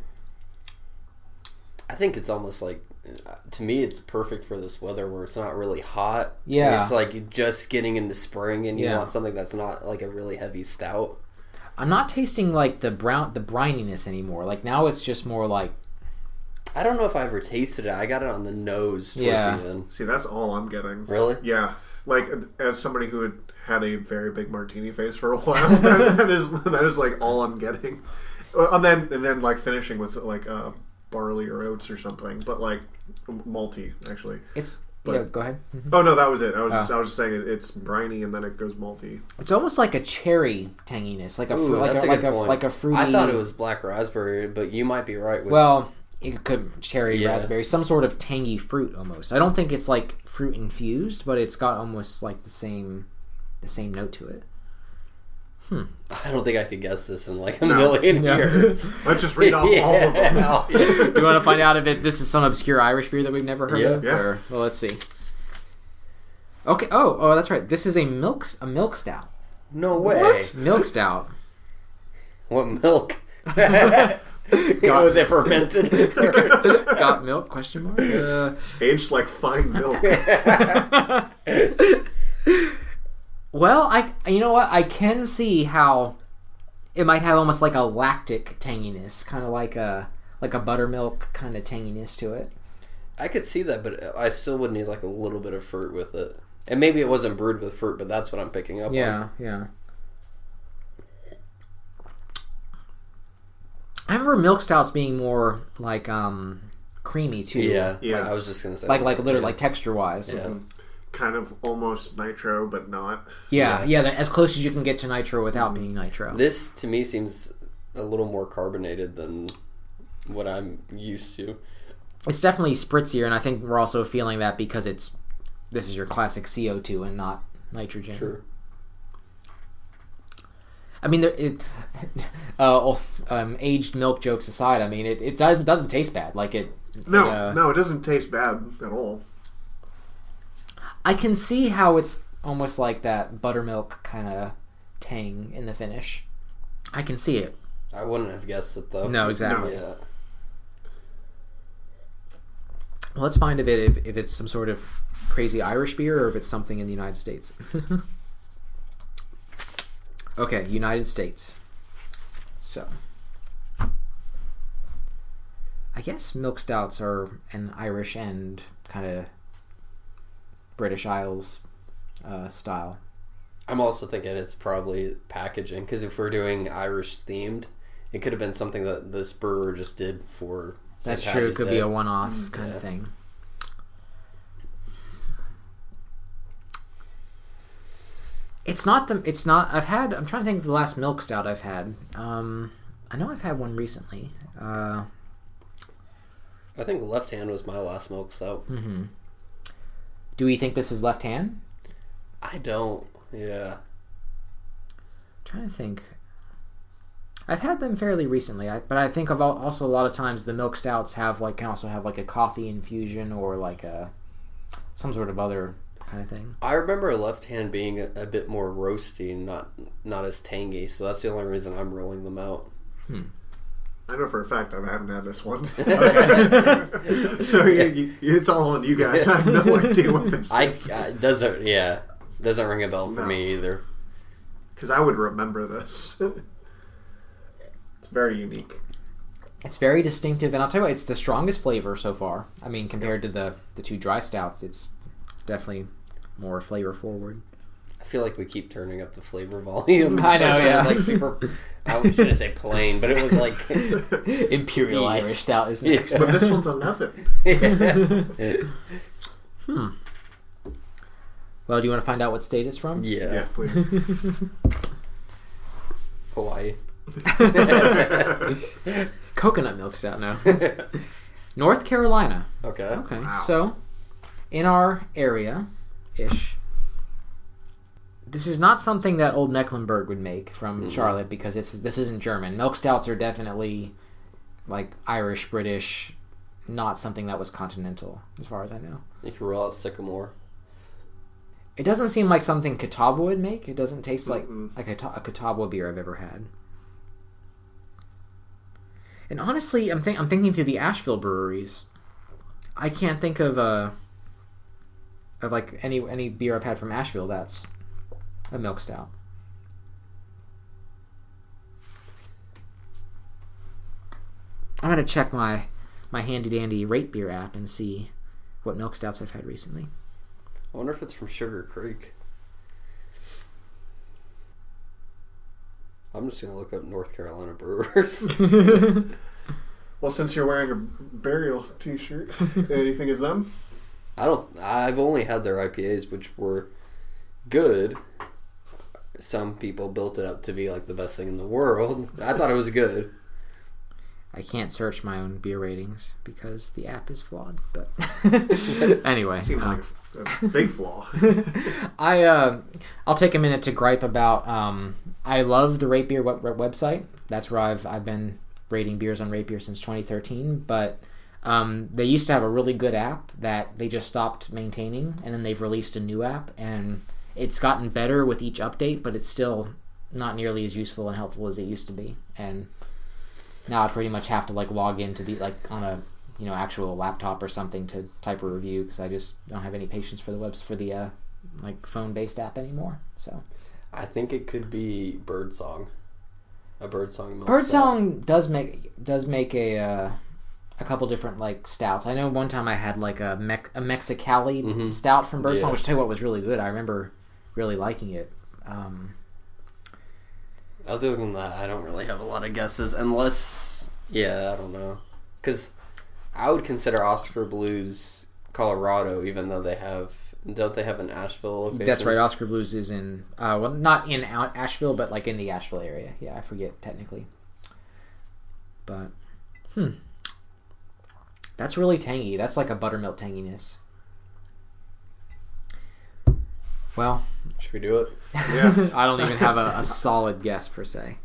I think it's almost like, to me, it's perfect for this weather where it's not really hot. Yeah. It's like you're just getting into spring and you Yeah. want something that's not like a really heavy stout. I'm not tasting like the brown the brininess anymore. Like now it's just more like I don't know if I ever tasted it. I got it on the nose towards Yeah. the end. See, that's all I'm getting. Really? Yeah, like as somebody who had had a very big martini face for a while, that, that is that is like all I'm getting. Well, And then and then like finishing with like uh, barley or oats or something, but like malty actually. it's. But- yeah, go ahead. Mhm. Oh no, that was it. I was Oh. just, I was just saying it, it's briny and then it goes malty. It's almost like a cherry tanginess, like a Ooh, fru- like that's a, a like good a point. like a fruity. I thought it was black raspberry, but you might be right. With Well, it could cherry, Yeah. raspberry, some sort of tangy fruit almost. I don't think it's like fruit infused, but it's got almost like the same the same note to it. I don't think I could guess this in like a No. million Yeah. years. Let's just read off all of them. Yeah. You want to find out if it this is some obscure Irish beer that we've never heard Yeah. of? Yeah. Or, well, let's see. Okay. Oh, oh, that's right. This is a milk a milk stout. No way. What? Milk stout. What milk? Was it fermented? Got milk? Question mark. Uh, Aged like fine milk. well, I you know what? I can see how it might have almost like a lactic tanginess, kind of like a like a buttermilk kind of tanginess to it. I could see that, but I still would need like a little bit of fruit with it. And maybe it wasn't brewed with fruit, but that's what I'm picking up Yeah, on. yeah. I remember milk stouts being more like um, creamy too. Yeah, Yeah. I was just gonna say Like that. like literally yeah. like texture wise. Yeah. Kind of almost nitro, but not. Yeah, Yeah. yeah, as close as you can get to nitro without being nitro. This to me seems a little more carbonated than what I'm used to. It's definitely spritzier, and I think we're also feeling that because it's this is your classic C O two and not nitrogen. True. I mean, there, it uh, um, aged milk jokes aside, I mean, it, it doesn't doesn't taste bad. Like it. No, it, uh, no, it doesn't taste bad at all. I can see how it's almost like that buttermilk kind of tang in the finish. I can see it. I wouldn't have guessed it though. No, exactly. Yeah. Well, let's find if it if, if it's some sort of crazy Irish beer or if it's something in the United States. Okay, United States. So, I guess milk stouts are an Irish and kind of British Isles uh, style. I'm also thinking it's probably packaging, because if we're doing Irish themed, it could have been something that this brewer just did for Saint That's true. It Paddy's could Day. be a one-off kind Yeah. of thing. It's not the. It's not. I've had. I'm trying to think of the last milk stout I've had. Um, I know I've had one recently. Uh, I think Left Hand was my last milk stout. hmm Do we think this is left hand? I don't. Yeah. Trying to think. I've had them fairly recently, I, but I think of al- also a lot of times the milk stouts have like can also have like a coffee infusion or like a some sort of other kind of thing. I remember Left Hand being a, a bit more roasty and not not as tangy, so that's the only reason I'm rolling them out. I know for a fact I haven't had this one. Okay. So you, you, it's all on you guys. I have no idea what this I, is. I doesn't yeah doesn't ring a bell for No. me either. Because I would remember this. It's very unique. It's very distinctive, and I'll tell you what, it's the strongest flavor so far. I mean, compared to the the two dry stouts, it's definitely more flavor forward. I feel like we keep turning up the flavor volume. I know, First one yeah. was like super. I shouldn't say plain, but it was like. Imperial Yeah. Irish stout is Yeah. next. But this one's eleven. Hmm. Well, do you want to find out what state it's from? yeah. Yeah, please. Hawaii. Coconut milk stout now. North Carolina. Okay. Okay, Wow. so in our area-ish, this is not something that Old Mecklenburg would make from Mhm. Charlotte because it's this isn't German. Milk stouts are definitely like Irish, British, not something that was continental, as far as I know. You can roll out Sycamore. It doesn't seem like something Catawba would make. It doesn't taste like Mm-mm. like a, Ta- a Catawba beer I've ever had. And honestly, I'm think I'm thinking through the Asheville breweries. I can't think of uh of like any any beer I've had from Asheville that's a milk stout. I'm gonna check my my handy dandy rate beer app and see what milk stouts I've had recently. I wonder if it's from Sugar Creek. I'm just gonna look up North Carolina brewers. Well, since you're wearing a burial t-shirt, anything is them? I don't. I've only had their I P As, which were good. Some people built it up to be like the best thing in the world. I thought it was good. I can't search my own beer ratings because the app is flawed. But anyway, Seems uh, like a big flaw. I uh, I'll take a minute to gripe about. Um, I love the Rate Beer web- website. That's where I've I've been rating beers on Rate Beer since twenty thirteen. But um, they used to have a really good app that they just stopped maintaining, and then they've released a new app, and it's gotten better with each update, but it's still not nearly as useful and helpful as it used to be. And now I pretty much have to like log into the like on a you know actual laptop or something to type a review because I just don't have any patience for the webs for the uh, like phone based app anymore. So I think it could be Birdsong. A Birdsong milk Birdsong does make does make a uh, a couple different like stouts. I know one time I had like a Mex- a Mexicali mm-hmm. stout from Birdsong, yeah. which I tell you what was really good. I remember really liking it. Um, Other than that, I don't really have a lot of guesses, unless yeah, I don't know, because I would consider Oscar Blues Colorado, even though they have don't they have an Asheville location? That's right. Oscar Blues is in uh, well, not in Asheville, but like in the Asheville area. Yeah, I forget technically, but hmm. That's really tangy. That's like a buttermilk tanginess. Well, should we do it? Yeah. I don't even have a, a solid guess per se.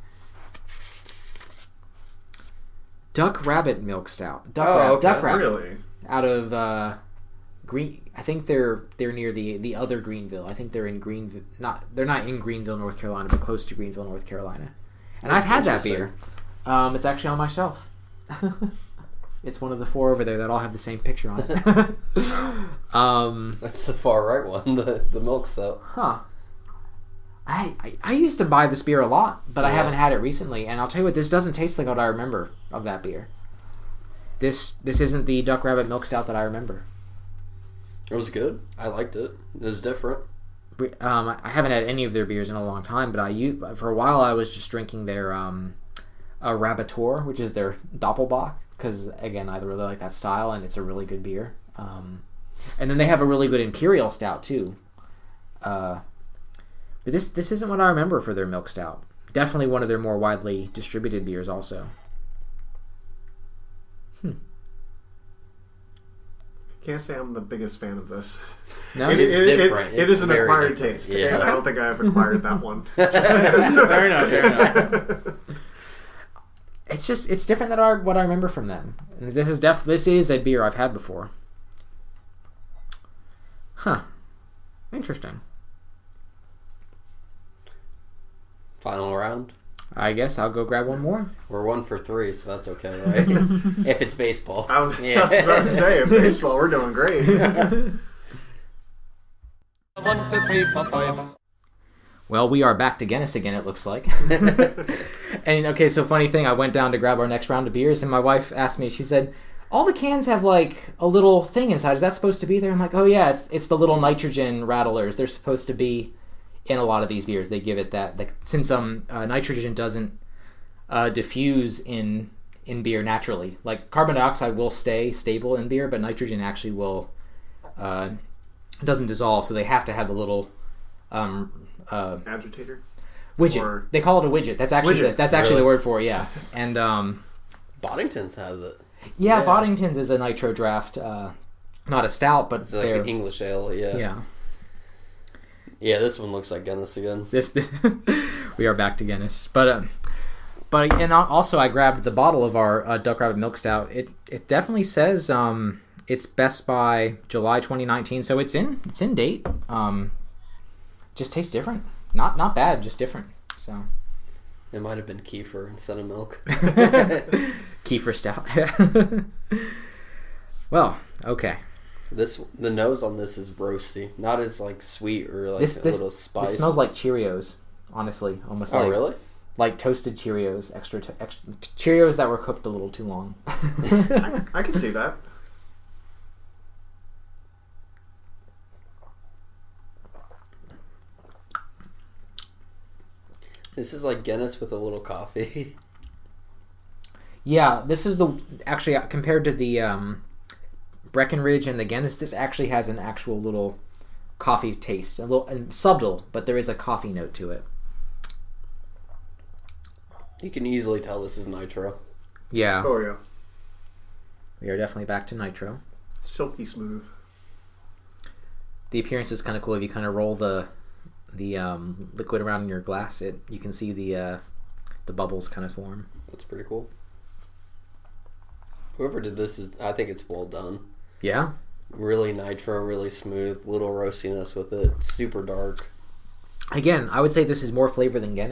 Duck Rabbit Milk Stout. Duck, Oh, Rab- okay. Duck Rabbit. Really? Out of uh, Green. I think they're they're near the the other Greenville. I think they're in Greenville. Not they're not in Greenville, North Carolina, but close to Greenville, North Carolina. And That's I've had that interesting. beer. Um, it's actually on my shelf. It's one of the four over there that all have the same picture on it. um, That's the far right one, the the milk stout. huh. I, I I used to buy this beer a lot, but I Yeah. haven't had it recently. And I'll tell you what, this doesn't taste like what I remember of that beer. This this isn't the Duck Rabbit Milk Stout that I remember. It was good. I liked it. It was different. Um, I haven't had any of their beers in a long time, but I used, for a while I was just drinking their um, a Rabator, which is their Doppelbock, because again I really like that style and it's a really good beer. Um, and then they have a really good Imperial Stout too. Uh, but this this isn't what I remember for their milk stout. Definitely one of their more widely distributed beers also. Hmm. Can't say I'm the biggest fan of this. No, It, It's it, it- different. it It's is an very acquired different. taste, Yeah. and I don't think I've acquired that one. fair enough. Fair enough. It's just it's different than our, what I remember from them. And this is def this is a beer I've had before. Huh. Interesting. Final round. I guess I'll go grab one more. We're one for three, so that's okay, right? If it's baseball. I was, Yeah. I was about to say, in baseball, we're doing great. One, two, three, four, five. Well, we are back to Guinness again, it looks like. And okay, so funny thing, I went down to grab our next round of beers, and my wife asked me, she said, all the cans have like a little thing inside. Is that supposed to be there? I'm like, oh yeah, it's it's the little nitrogen rattlers. They're supposed to be in a lot of these beers. They give it that, like, since um uh, nitrogen doesn't uh, diffuse in in beer naturally. Like carbon dioxide will stay stable in beer, but nitrogen actually will uh, doesn't dissolve. So they have to have the little um, uh, Agitator? widget. Or- They call it a widget. That's actually Widget. the, that's actually Really? the word for it. Yeah, and um, Boddington's has it. yeah, Yeah. Boddington's is a nitro draft, uh, not a stout, but It's like they're an English ale, yeah. yeah. Yeah, this one looks like Guinness again. This, this we are back to Guinness, but uh, but and also I grabbed the bottle of our uh, Duck Rabbit Milk Stout. It it definitely says um it's best by July twenty nineteen, so it's in it's in date. Um, just tastes different. Not not bad, just different. So It might have been kefir instead of milk. Kefir Stout. Well, okay. This the nose on this is roasty, not as like sweet or like This a this, little spice. this smells like Cheerios. Honestly, almost Oh like really? like toasted Cheerios, extra, to, extra Cheerios that were cooked a little too long. I, I can see that. This is like Guinness with a little coffee. Yeah, this is the actually uh, compared to the um, Breckenridge and the Guinness. This actually has an actual little coffee taste, a little and subtle, but there is a coffee note to it. You can easily tell this is nitro. Yeah, Oh, yeah. we are definitely back to nitro. Silky smooth. The appearance is kind of cool. If you kind of roll the the um, liquid around in your glass, it you can see the uh, the bubbles kind of form. That's pretty cool. Whoever did this is, I think it's well done. Yeah, Really nitro, really smooth, little roastiness with it. Super dark. again, I would say this is more flavor than Guinness.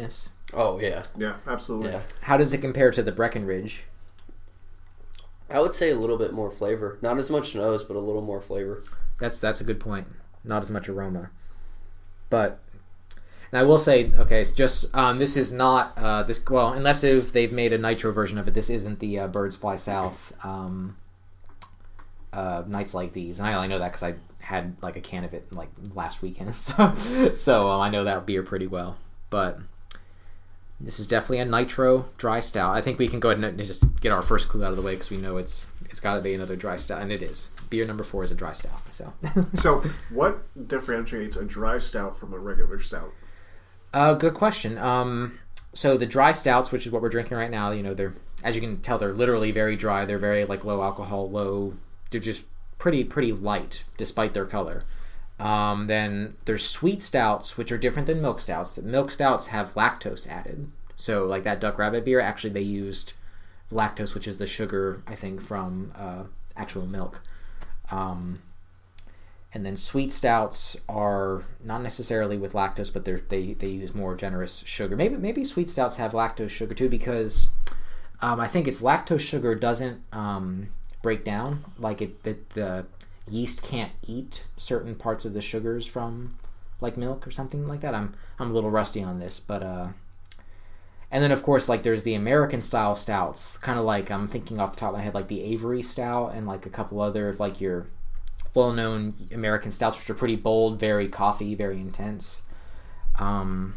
Oh yeah, Yeah, absolutely. yeah. How does it compare to the Breckenridge? I would say a little bit more flavor. Not as much nose, but a little more flavor. That's that's a good point. Not as much aroma, but and I will say, okay, it's just um, this is not uh, this well, unless if they've made a nitro version of it. This isn't the uh, Birds Fly South um, uh, Nights Like These, and I only know that because I had like a can of it like last weekend, so so um, I know that beer pretty well. But this is definitely a nitro dry stout. I think we can go ahead and just get our first clue out of the way because we know it's it's got to be another dry stout, and it is. Beer number four is a dry stout. So, So, what differentiates a dry stout from a regular stout? uh, good question. Um, so the dry stouts, which is what we're drinking right now, you know, they're as you can tell, they're literally very dry. They're very like low alcohol, low. They're just pretty pretty light despite their color. Um, then there's sweet stouts, which are different than milk stouts. Milk stouts have lactose added. So like that Duck Rabbit beer, actually they used lactose, which is the sugar, I think, from uh, actual milk. Um, and then sweet stouts are not necessarily with lactose, but they're, they they use more generous sugar. Maybe maybe sweet stouts have lactose sugar too, because um, I think it's lactose sugar doesn't um, break down. Like it, it the yeast can't eat certain parts of the sugars from like milk or something like that. I'm I'm a little rusty on this, but uh, and then of course like there's the American style stouts, kind of like I'm thinking off the top of my head like the Avery Stout and like a couple other of like your well-known American stouts, which are pretty bold, very coffee, very intense. Um,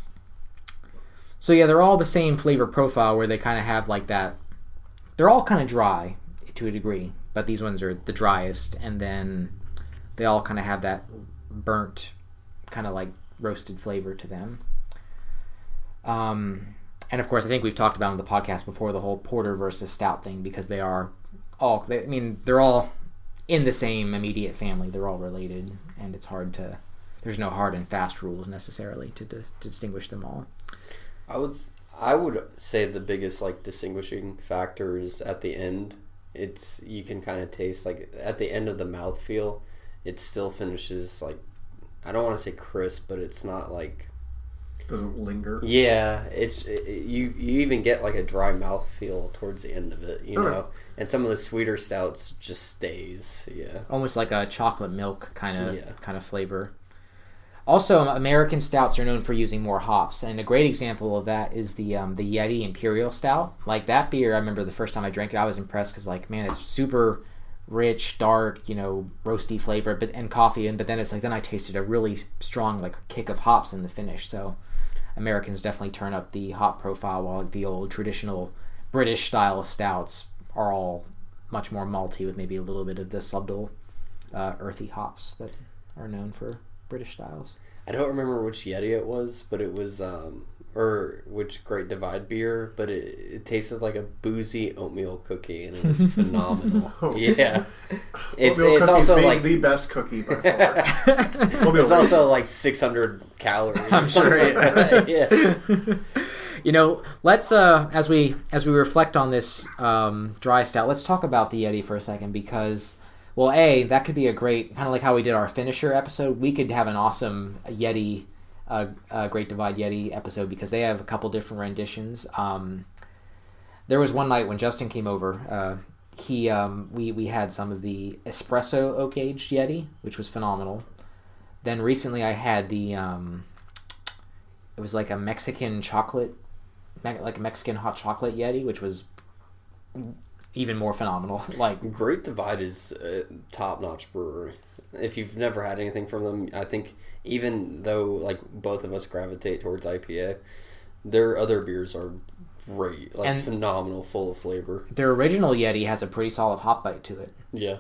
so yeah, they're all the same flavor profile where they kind of have like that. They're all kind of dry to a degree, but these ones are the driest, and then they all kind of have that burnt, kind of like roasted flavor to them. Um, and of course, I think we've talked about on the podcast before the whole porter versus stout thing, because they are all, they, I mean, they're all in the same immediate family. They're all related, and it's hard to, there's no hard and fast rules necessarily to, to, to distinguish them all. I would I would say the biggest like distinguishing factor is at the end. It's you can kind of taste like at the end of the mouthfeel, it still finishes like, I don't want to say crisp, but it's not like, Doesn't linger. yeah, it's it, you you even get like a dry mouthfeel towards the end of it, you Okay. know. And some of the sweeter stouts just stays, yeah. Almost like a chocolate milk kind of Yeah. kind of flavor. Also, American stouts are known for using more hops, and a great example of that is the um, the Yeti Imperial Stout. Like that beer, I remember the first time I drank it, I was impressed because, like, man, it's super rich, dark, you know, roasty flavor, but and coffee, and but then it's like then I tasted a really strong like kick of hops in the finish. So Americans definitely turn up the hop profile, while the old traditional British style stouts are all much more malty with maybe a little bit of the subtle uh, earthy hops that are known for British styles. I don't remember which Yeti it was, but it was, um, or which Great Divide beer, but it, it tasted like a boozy oatmeal cookie, and it was phenomenal. Oh. Yeah. It's, Oatmeal it's cookies also being like, the best cookie by far. Oatmeal it's also like six hundred calories. I'm sure it- Yeah. You know, let's uh, as we as we reflect on this um, dry stout, let's talk about the Yeti for a second, because, well, a that could be a great kind of like how we did our finisher episode. We could have an awesome Yeti, uh, uh, Great Divide Yeti episode, because they have a couple different renditions. Um, there was one night when Justin came over. Uh, he um, we we had some of the espresso oak aged Yeti, which was phenomenal. Then recently I had the um, it was like a Mexican chocolate. Like a Mexican hot chocolate Yeti, which was even more phenomenal. Like Great Divide is a top-notch brewery. If you've never had anything from them, I think even though like both of us gravitate towards I P A, their other beers are great, like And- phenomenal, full of flavor. their original Yeti has a pretty solid hop bite to it. Yeah.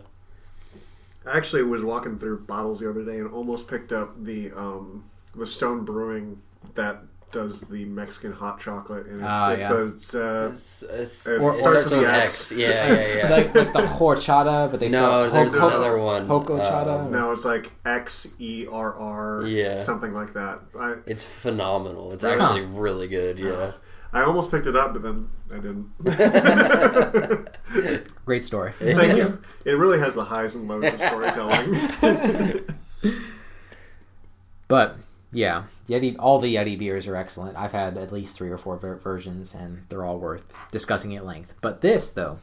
I actually was walking through bottles the other day and almost picked up the um, the Stone Brewing that does the Mexican hot chocolate, and it, Ah, it's yeah. the it's, uh, It's, it's, It it starts starts with with the an X. X. Yeah, yeah, yeah. like, like the horchata, but they No, spell there's ho- ho- another one. Hocochata. Um, no, it's like X E R R, Yeah. something like that. I It's phenomenal. It's Really? actually really good. Yeah. I almost picked it up, but then I didn't. Great story. Thank you. It really has the highs and lows of storytelling. But Yeah, Yeti. All the Yeti beers are excellent. I've had at least three or four ver- versions, and they're all worth discussing at length. But this, though,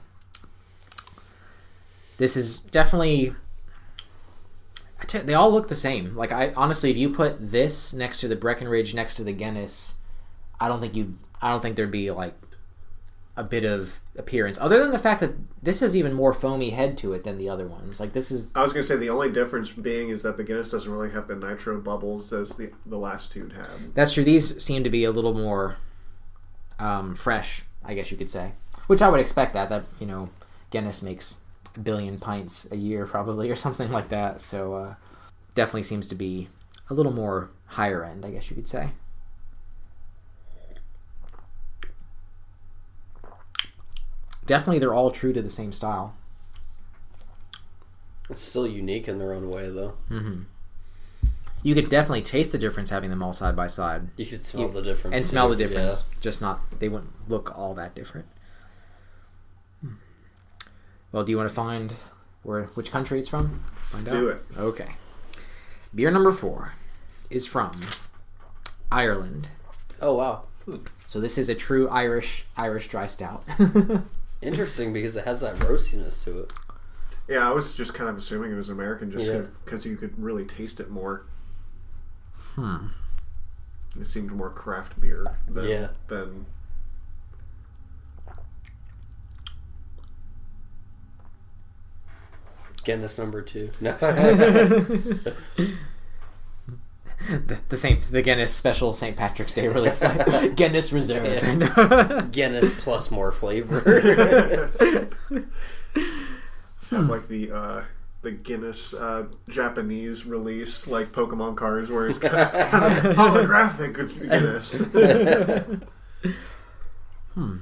this is definitely. I tell, they all look the same. Like I honestly, if you put this next to the Breckenridge, next to the Guinness, I don't think you. I don't think there'd be like a bit of appearance, other than the fact that this has even more foamy head to it than the other ones. Like this is. I was going to say the only difference being is that the Guinness doesn't really have the nitro bubbles as the the last two had. That's true. These seem to be a little more um, fresh, I guess you could say. Which I would expect that. That you know, Guinness makes a billion pints a year probably or something like that. So uh, definitely seems to be a little more higher end, I guess you could say. Definitely, they're all true to the same style. It's still unique in their own way, though. Mm-hmm. You could definitely taste the difference having them all side by side. You could smell You- the difference. And smell too. the difference. Yeah. Just not, they wouldn't look all that different. Hmm. Well, do you want to find where which country it's from? Find Let's do it. Okay. Beer number four is from Ireland. Oh, wow. So this is a true Irish Irish dry stout. Interesting, because it has that roastiness to it. Yeah, I was just kind of assuming it was American just Yeah. because you could really taste it more. Hmm. It seemed more craft beer than, Yeah. than Guinness number two. No. the, the same the Guinness special Saint Patrick's Day release, like Guinness Reserve. Guinness plus more flavor. have like the uh, the Guinness uh, Japanese release, like Pokemon cards, where it's kind of, kind of holographic Guinness. Hmm.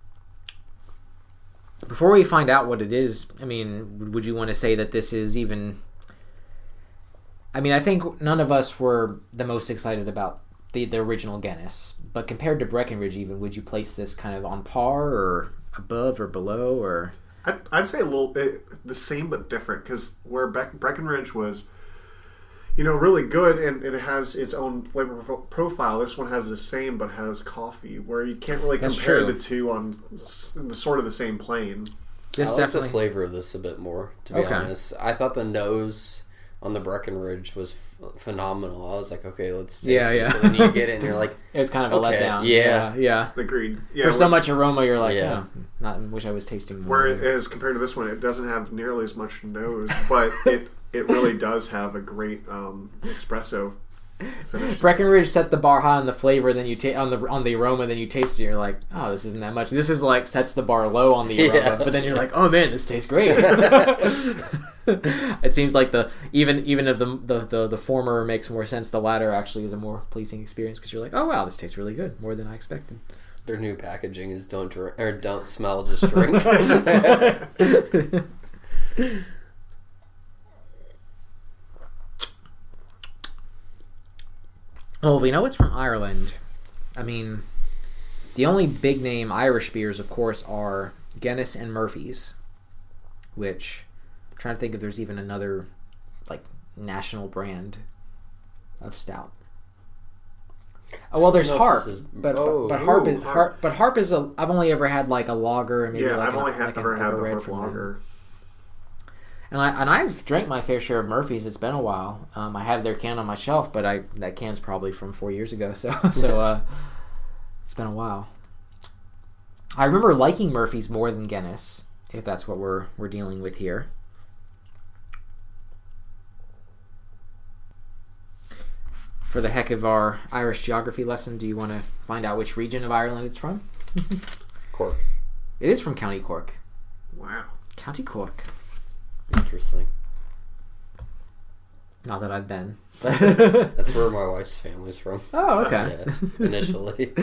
Before we find out what it is, I mean, would you want to say that this is even... I mean, I think none of us were the most excited about the, the original Guinness. But compared to Breckenridge even, would you place this kind of on par or above or below? Or I'd, I'd say a little bit the same but different, because where Beck, Breckenridge was, you know, really good and it has its own flavor pro- profile, this one has the same but has coffee, where you can't really That's compare true. the two on s- the sort of the same plane. this I like definitely... the flavor of this a bit more, to be Okay. honest. I thought the nose on the Breckenridge was f- phenomenal. I was like, okay, let's taste Yeah, this. yeah. And then you get it and you're like, It's kind of a Okay, letdown. yeah. Yeah, yeah. Agreed. Yeah, For so where- much aroma, you're like, Yeah. yeah, not wish I was tasting more. Where as compared to this one, it doesn't have nearly as much nose, but it it really does have a great um, espresso finish. Breckenridge set the bar high on the flavor, then you ta- on the on the aroma, then you taste it, you're like, oh, this isn't that much. This is like sets the bar low on the aroma, Yeah. but then you're like, oh man, this tastes great. It seems like the even even if the, the the the former makes more sense, the latter actually is a more pleasing experience because you're like, oh wow, this tastes really good, more than I expected. their new packaging is don't drink, or don't smell, just drink. Well, we know it's from Ireland. I mean, the only big name Irish beers, of course, are Guinness and Murphy's, which I'm trying to think if there's even another like national brand of stout. Oh well, there's I don't know if Harp, this is- but oh. but Harp Ooh, is Harp. Harp, but Harp is a. I've only ever had like a lager, and maybe Yeah, like I've an- only had, like an ever had the overred Harp from them. Lager. And I and I've drank my fair share of Murphy's. It's been a while. Um, I have their can on my shelf, but I that can's probably from four years ago. So so uh, it's been a while. I remember liking Murphy's more than Guinness, if that's what we're we're dealing with here. For the heck of our Irish geography lesson, do you want to find out which region of Ireland it's from? Cork. It is from County Cork. Wow. County Cork. Interesting. Not that I've been. That's where my wife's family's from. Oh, okay. Yeah, initially.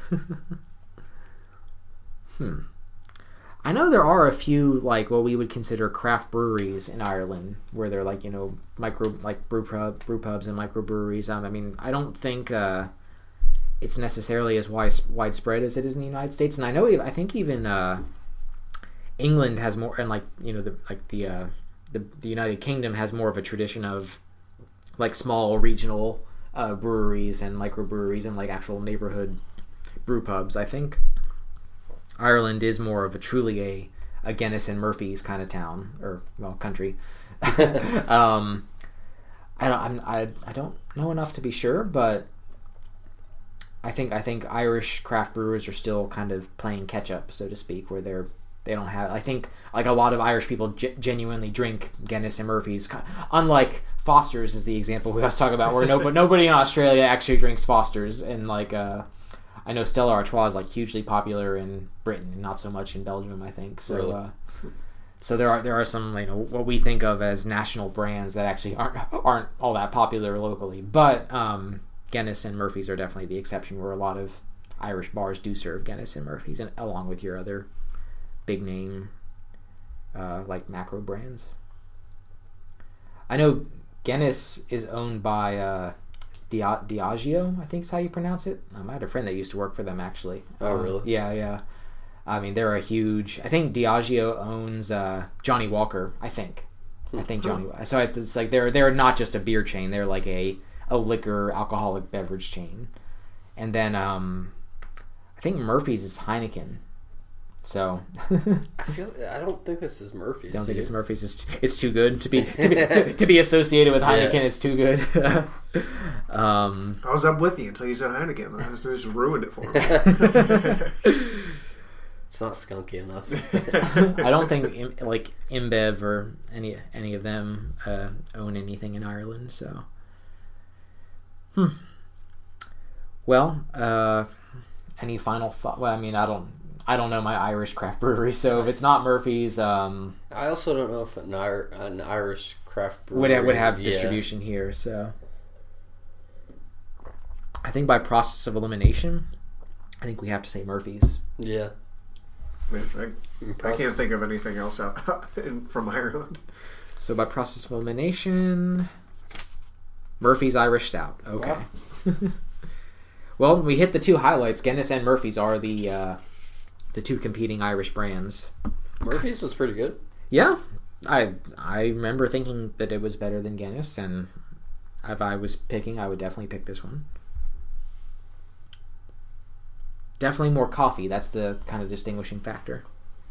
Hmm. I know there are a few like what we would consider craft breweries in Ireland, where they're like you know micro like brew pub brew pubs and microbreweries. Um, I mean, I don't think uh, it's necessarily as wide, widespread as it is in the United States, and I know I think even uh, England has more, and like you know the like the uh, the the United Kingdom has more of a tradition of like small regional uh, breweries and microbreweries and like actual neighborhood brew pubs. I think Ireland is more of a truly a, a Guinness and Murphy's kind of town, or well, country. um, I don't I'm, I I don't know enough to be sure, but I think I think Irish craft brewers are still kind of playing catch up, so to speak, where they're they don't have. I think like a lot of Irish people g- genuinely drink Guinness and Murphy's, unlike Foster's is the example we always talk about, where no but nobody in Australia actually drinks Foster's, and like uh, I know Stella Artois is like hugely popular in Britain and not so much in Belgium, I think. So. Really? Uh, So there are there are some, you know, what we think of as national brands that actually aren't aren't all that popular locally. But um, Guinness and Murphy's are definitely the exception, where a lot of Irish bars do serve Guinness and Murphy's, and along with your other big name uh, like macro brands. I know Guinness is owned by uh, Dia- Diageo, I think is how you pronounce it. Um, I had a friend that used to work for them actually. Oh, Um, really? Yeah, yeah. I mean, they're a huge. I think Diageo owns uh, Johnny Walker. I think. I think Johnny. So it's like they're they're not just a beer chain. They're like a a liquor alcoholic beverage chain. And then um, I think Murphy's is Heineken. So I feel I don't think this is Murphy's. don't think do it's you? Murphy's. It's it's too good to be to be, to, to be associated with Heineken. Yeah. It's too good. um, I was up with you until you said Heineken. I just, just ruined it for me. It's not skunky enough. I don't think Im- like InBev or any any of them uh, own anything in Ireland. So, hmm. Well, uh, any final thought? Well, I mean, I don't I don't know my Irish craft brewery, so if it's not Murphy's, um, I also don't know if an, Ir- an Irish craft brewery would would have yeah. distribution here. So, I think by process of elimination, I think we have to say Murphy's. Yeah. I, I, I can't think of anything else out in, from Ireland. So by process of elimination, Murphy's Irish Stout. Okay. Wow. Well, we hit the two highlights. Guinness and Murphy's are the uh, the two competing Irish brands. Murphy's was pretty good. Yeah, I I remember thinking that it was better than Guinness, and if I was picking, I would definitely pick this one. Definitely more coffee. That's the kind of distinguishing factor.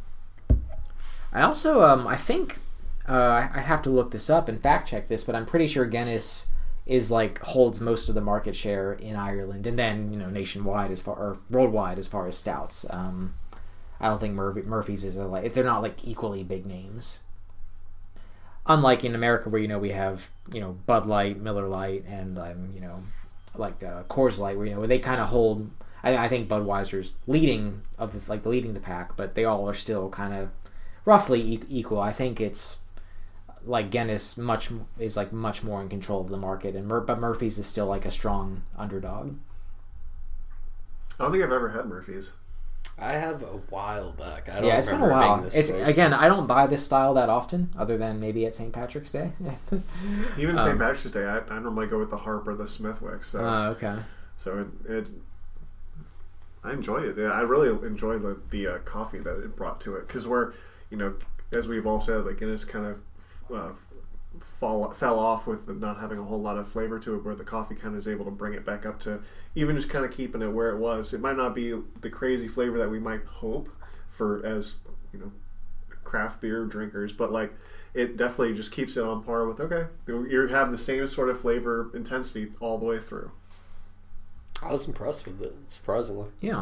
I also, um, I think, uh, I'd have to look this up and fact check this, but I'm pretty sure Guinness is like holds most of the market share in Ireland, and then you know nationwide as far or worldwide as far as stouts. Um, I don't think Murphy, Murphy's is a, like they're not like equally big names. Unlike in America, where you know we have you know Bud Light, Miller Lite, and um, you know like uh, Coors Light, where you know they kind of hold. I, I think Budweiser's leading of the, like the leading the pack, but they all are still kind of roughly e- equal. I think it's like Guinness much is like much more in control of the market, and Mur- but Murphy's is still like a strong underdog. I don't think I've ever had Murphy's. I have a while back. I don't Yeah, it's been a remember being while. this It's close. again, I don't buy this style that often, other than maybe at Saint Patrick's Day. Even Um, Saint Patrick's Day, I, I normally go with the Harp or the Smithwick. So, Oh, okay. so it, it, I enjoy it. Yeah, I really enjoy the the uh, coffee that it brought to it, because we're, you know, as we've all said, like Guinness kind of uh, fall fell off with the not having a whole lot of flavor to it, where the coffee kind of is able to bring it back up to even just kind of keeping it where it was. It might not be the crazy flavor that we might hope for as you know craft beer drinkers, but like it definitely just keeps it on par with okay, you have the same sort of flavor intensity all the way through. I was impressed with it, surprisingly. Yeah.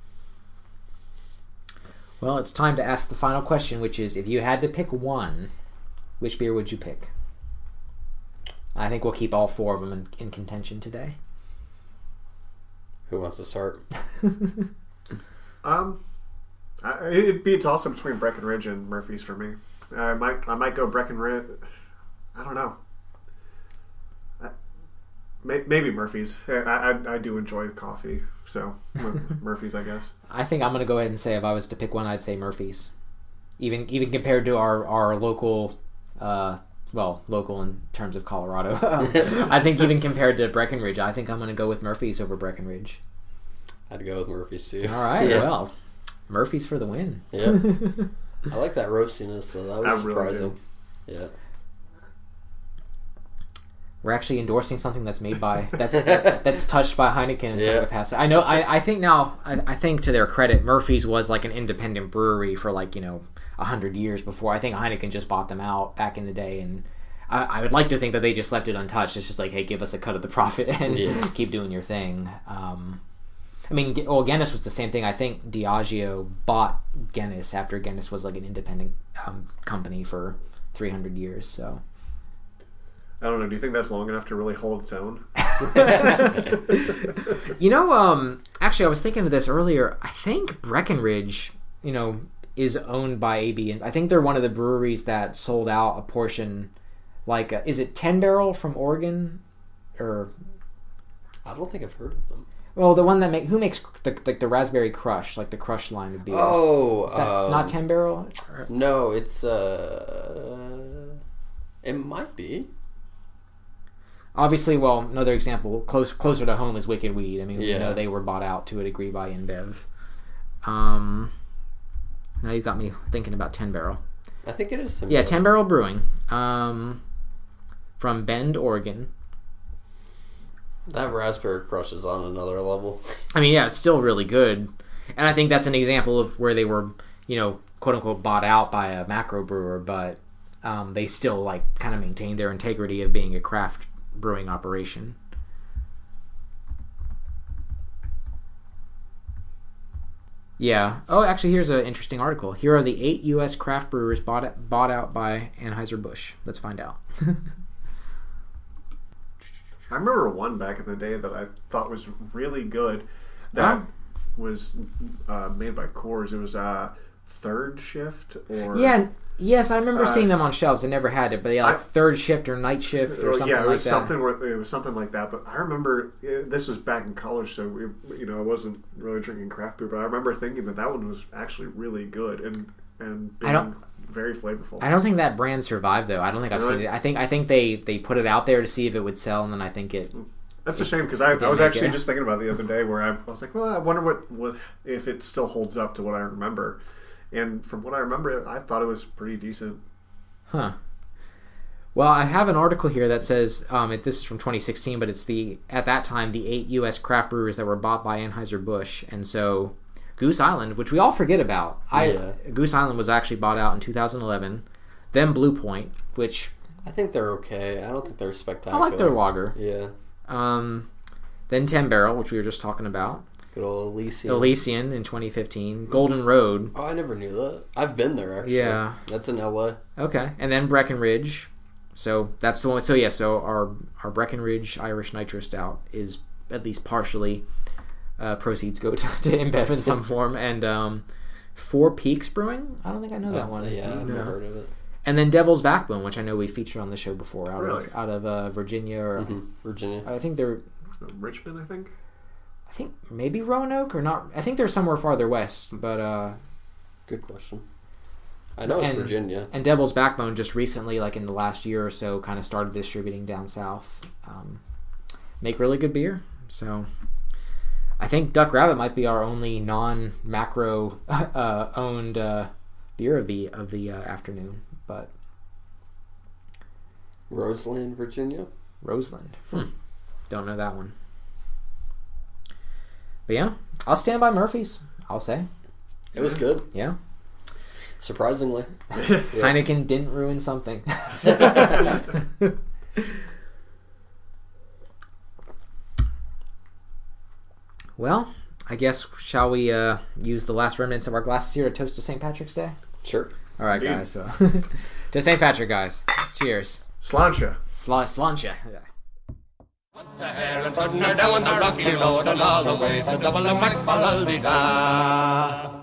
Well, it's time to ask the final question, which is, if you had to pick one, which beer would you pick? I think we'll keep all four of them in, in contention today. Who wants to start? Um, I, it'd be a toss up between Breckenridge and Murphy's for me. I might, I might go Breckenridge. I don't know. I, may, maybe Murphy's. I, I, I do enjoy coffee, so Murphy's, I guess. I think I'm going to go ahead and say if I was to pick one, I'd say Murphy's. Even even compared to our, our local, uh, well, local in terms of Colorado. I think even compared to Breckenridge, I think I'm going to go with Murphy's over Breckenridge. I'd go with Murphy's too. All right, Yeah. well, Murphy's for the win. Yeah. I like that roastiness, so that was I really surprising. Yeah. we're actually endorsing something that's made by that's that, that's touched by Heineken in some Yeah. capacity. I know. I, I think now. I, I think to their credit, Murphy's was like an independent brewery for like you know a hundred years before. I think Heineken just bought them out back in the day, and I, I would like to think that they just left it untouched. It's just like, hey, give us a cut of the profit and Yeah. keep doing your thing. Um, I mean, Gu- well, Guinness was the same thing. I think Diageo bought Guinness after Guinness was like an independent um, company for three hundred years. So. I don't know. Do you think that's long enough to really hold its own? You know, um, actually, I was thinking of this earlier. I think Breckenridge, you know, is owned by A B. And I think they're one of the breweries that sold out a portion. Like, uh, is it Ten Barrel from Oregon, or I don't think I've heard of them. well, the one that make who makes the like the Raspberry Crush, like the Crush line of beers? Oh, is that um, not Ten Barrel? Or- No, it's uh, it might be. Obviously, well, another example close closer to home is Wicked Weed. I mean, we Yeah. know they were bought out to a degree by InBev. Um, now you got me thinking about Ten Barrel. I think it is similar. Yeah, Ten Barrel Brewing, um, from Bend, Oregon. That Raspberry Crush is on another level. I mean, yeah, it's still really good, and I think that's an example of where they were, you know, quote unquote, bought out by a macro brewer, but um, they still like kind of maintained their integrity of being a craft brewing operation. Yeah. Oh, actually, here's an interesting article. Here are the eight U S craft brewers bought bought out by Anheuser-Busch. Let's find out. I remember one back in the day that I thought was really good. That Oh. was uh, made by Coors. It was uh, Third Shift or Yeah. Yes, I remember Uh, seeing them on shelves. I never had it, but yeah, like I- third shift or night shift or Well, something yeah, it like was that. something. Where, it was something like that. But I remember uh, this was back in college, so it, you know I wasn't really drinking craft beer. But I remember thinking that that one was actually really good and and being I don't- very flavorful. I don't think that brand survived though. I don't think I've Really? seen it. I think I think they they put it out there to see if it would sell, and then I think it. That's a shame because I, I Didn't was make actually it. just thinking about it the other day where I, I was like, well, I wonder what, what if it still holds up to what I remember. And from what I remember, I thought it was pretty decent. Huh. Well, I have an article here that says um, it, this is from twenty sixteen, but it's the at that time the eight U S craft brewers that were bought by Anheuser-Busch, and so Goose Island, which we all forget about. I Yeah. Goose Island was actually bought out in two thousand eleven. Then Blue Point, which I think they're okay. I don't think they're I spectacular. like their lager. Yeah. Um, then Ten Barrel, which we were just talking about. Good old Elysian. Elysian in twenty fifteen. Golden Road. Oh, I never knew that. I've been there, actually. Yeah. That's in L A. Okay, and then Breckenridge. So that's the one. So yeah, so our our Breckenridge Irish Nitro Stout is at least partially uh, proceeds go to, to InBev in some form, and um, Four Peaks Brewing. I don't think I know that Oh, one. Yeah, I've No. never heard of it. And then Devil's Backbone, which I know we featured on the show before, out Really? of out of uh, Virginia, or hmm Virginia. I think they're. Richmond, I think. I think maybe Roanoke or not. I think they're somewhere farther west, but uh, Good question. I know it's And- Virginia. and Devil's Backbone just recently, like in the last year or so, kind of started distributing down south. Um, make really good beer. So I think Duck Rabbit might be our only non-macro uh, owned uh, beer of the of the uh, afternoon. But Roseland, Virginia. Roseland, hmm. Don't know that one. But yeah, I'll stand by Murphy's. I'll say, It was good. yeah. Surprisingly. Heineken didn't ruin something. Well, I guess shall we uh, use the last remnants of our glasses here to toast to Saint Patrick's Day? Sure. All right, Indeed. guys. So to Saint Patrick, guys. Cheers. Sláinte. Sla- sláinte. The hair and turn her down the rocky road and all the ways to double and back for da.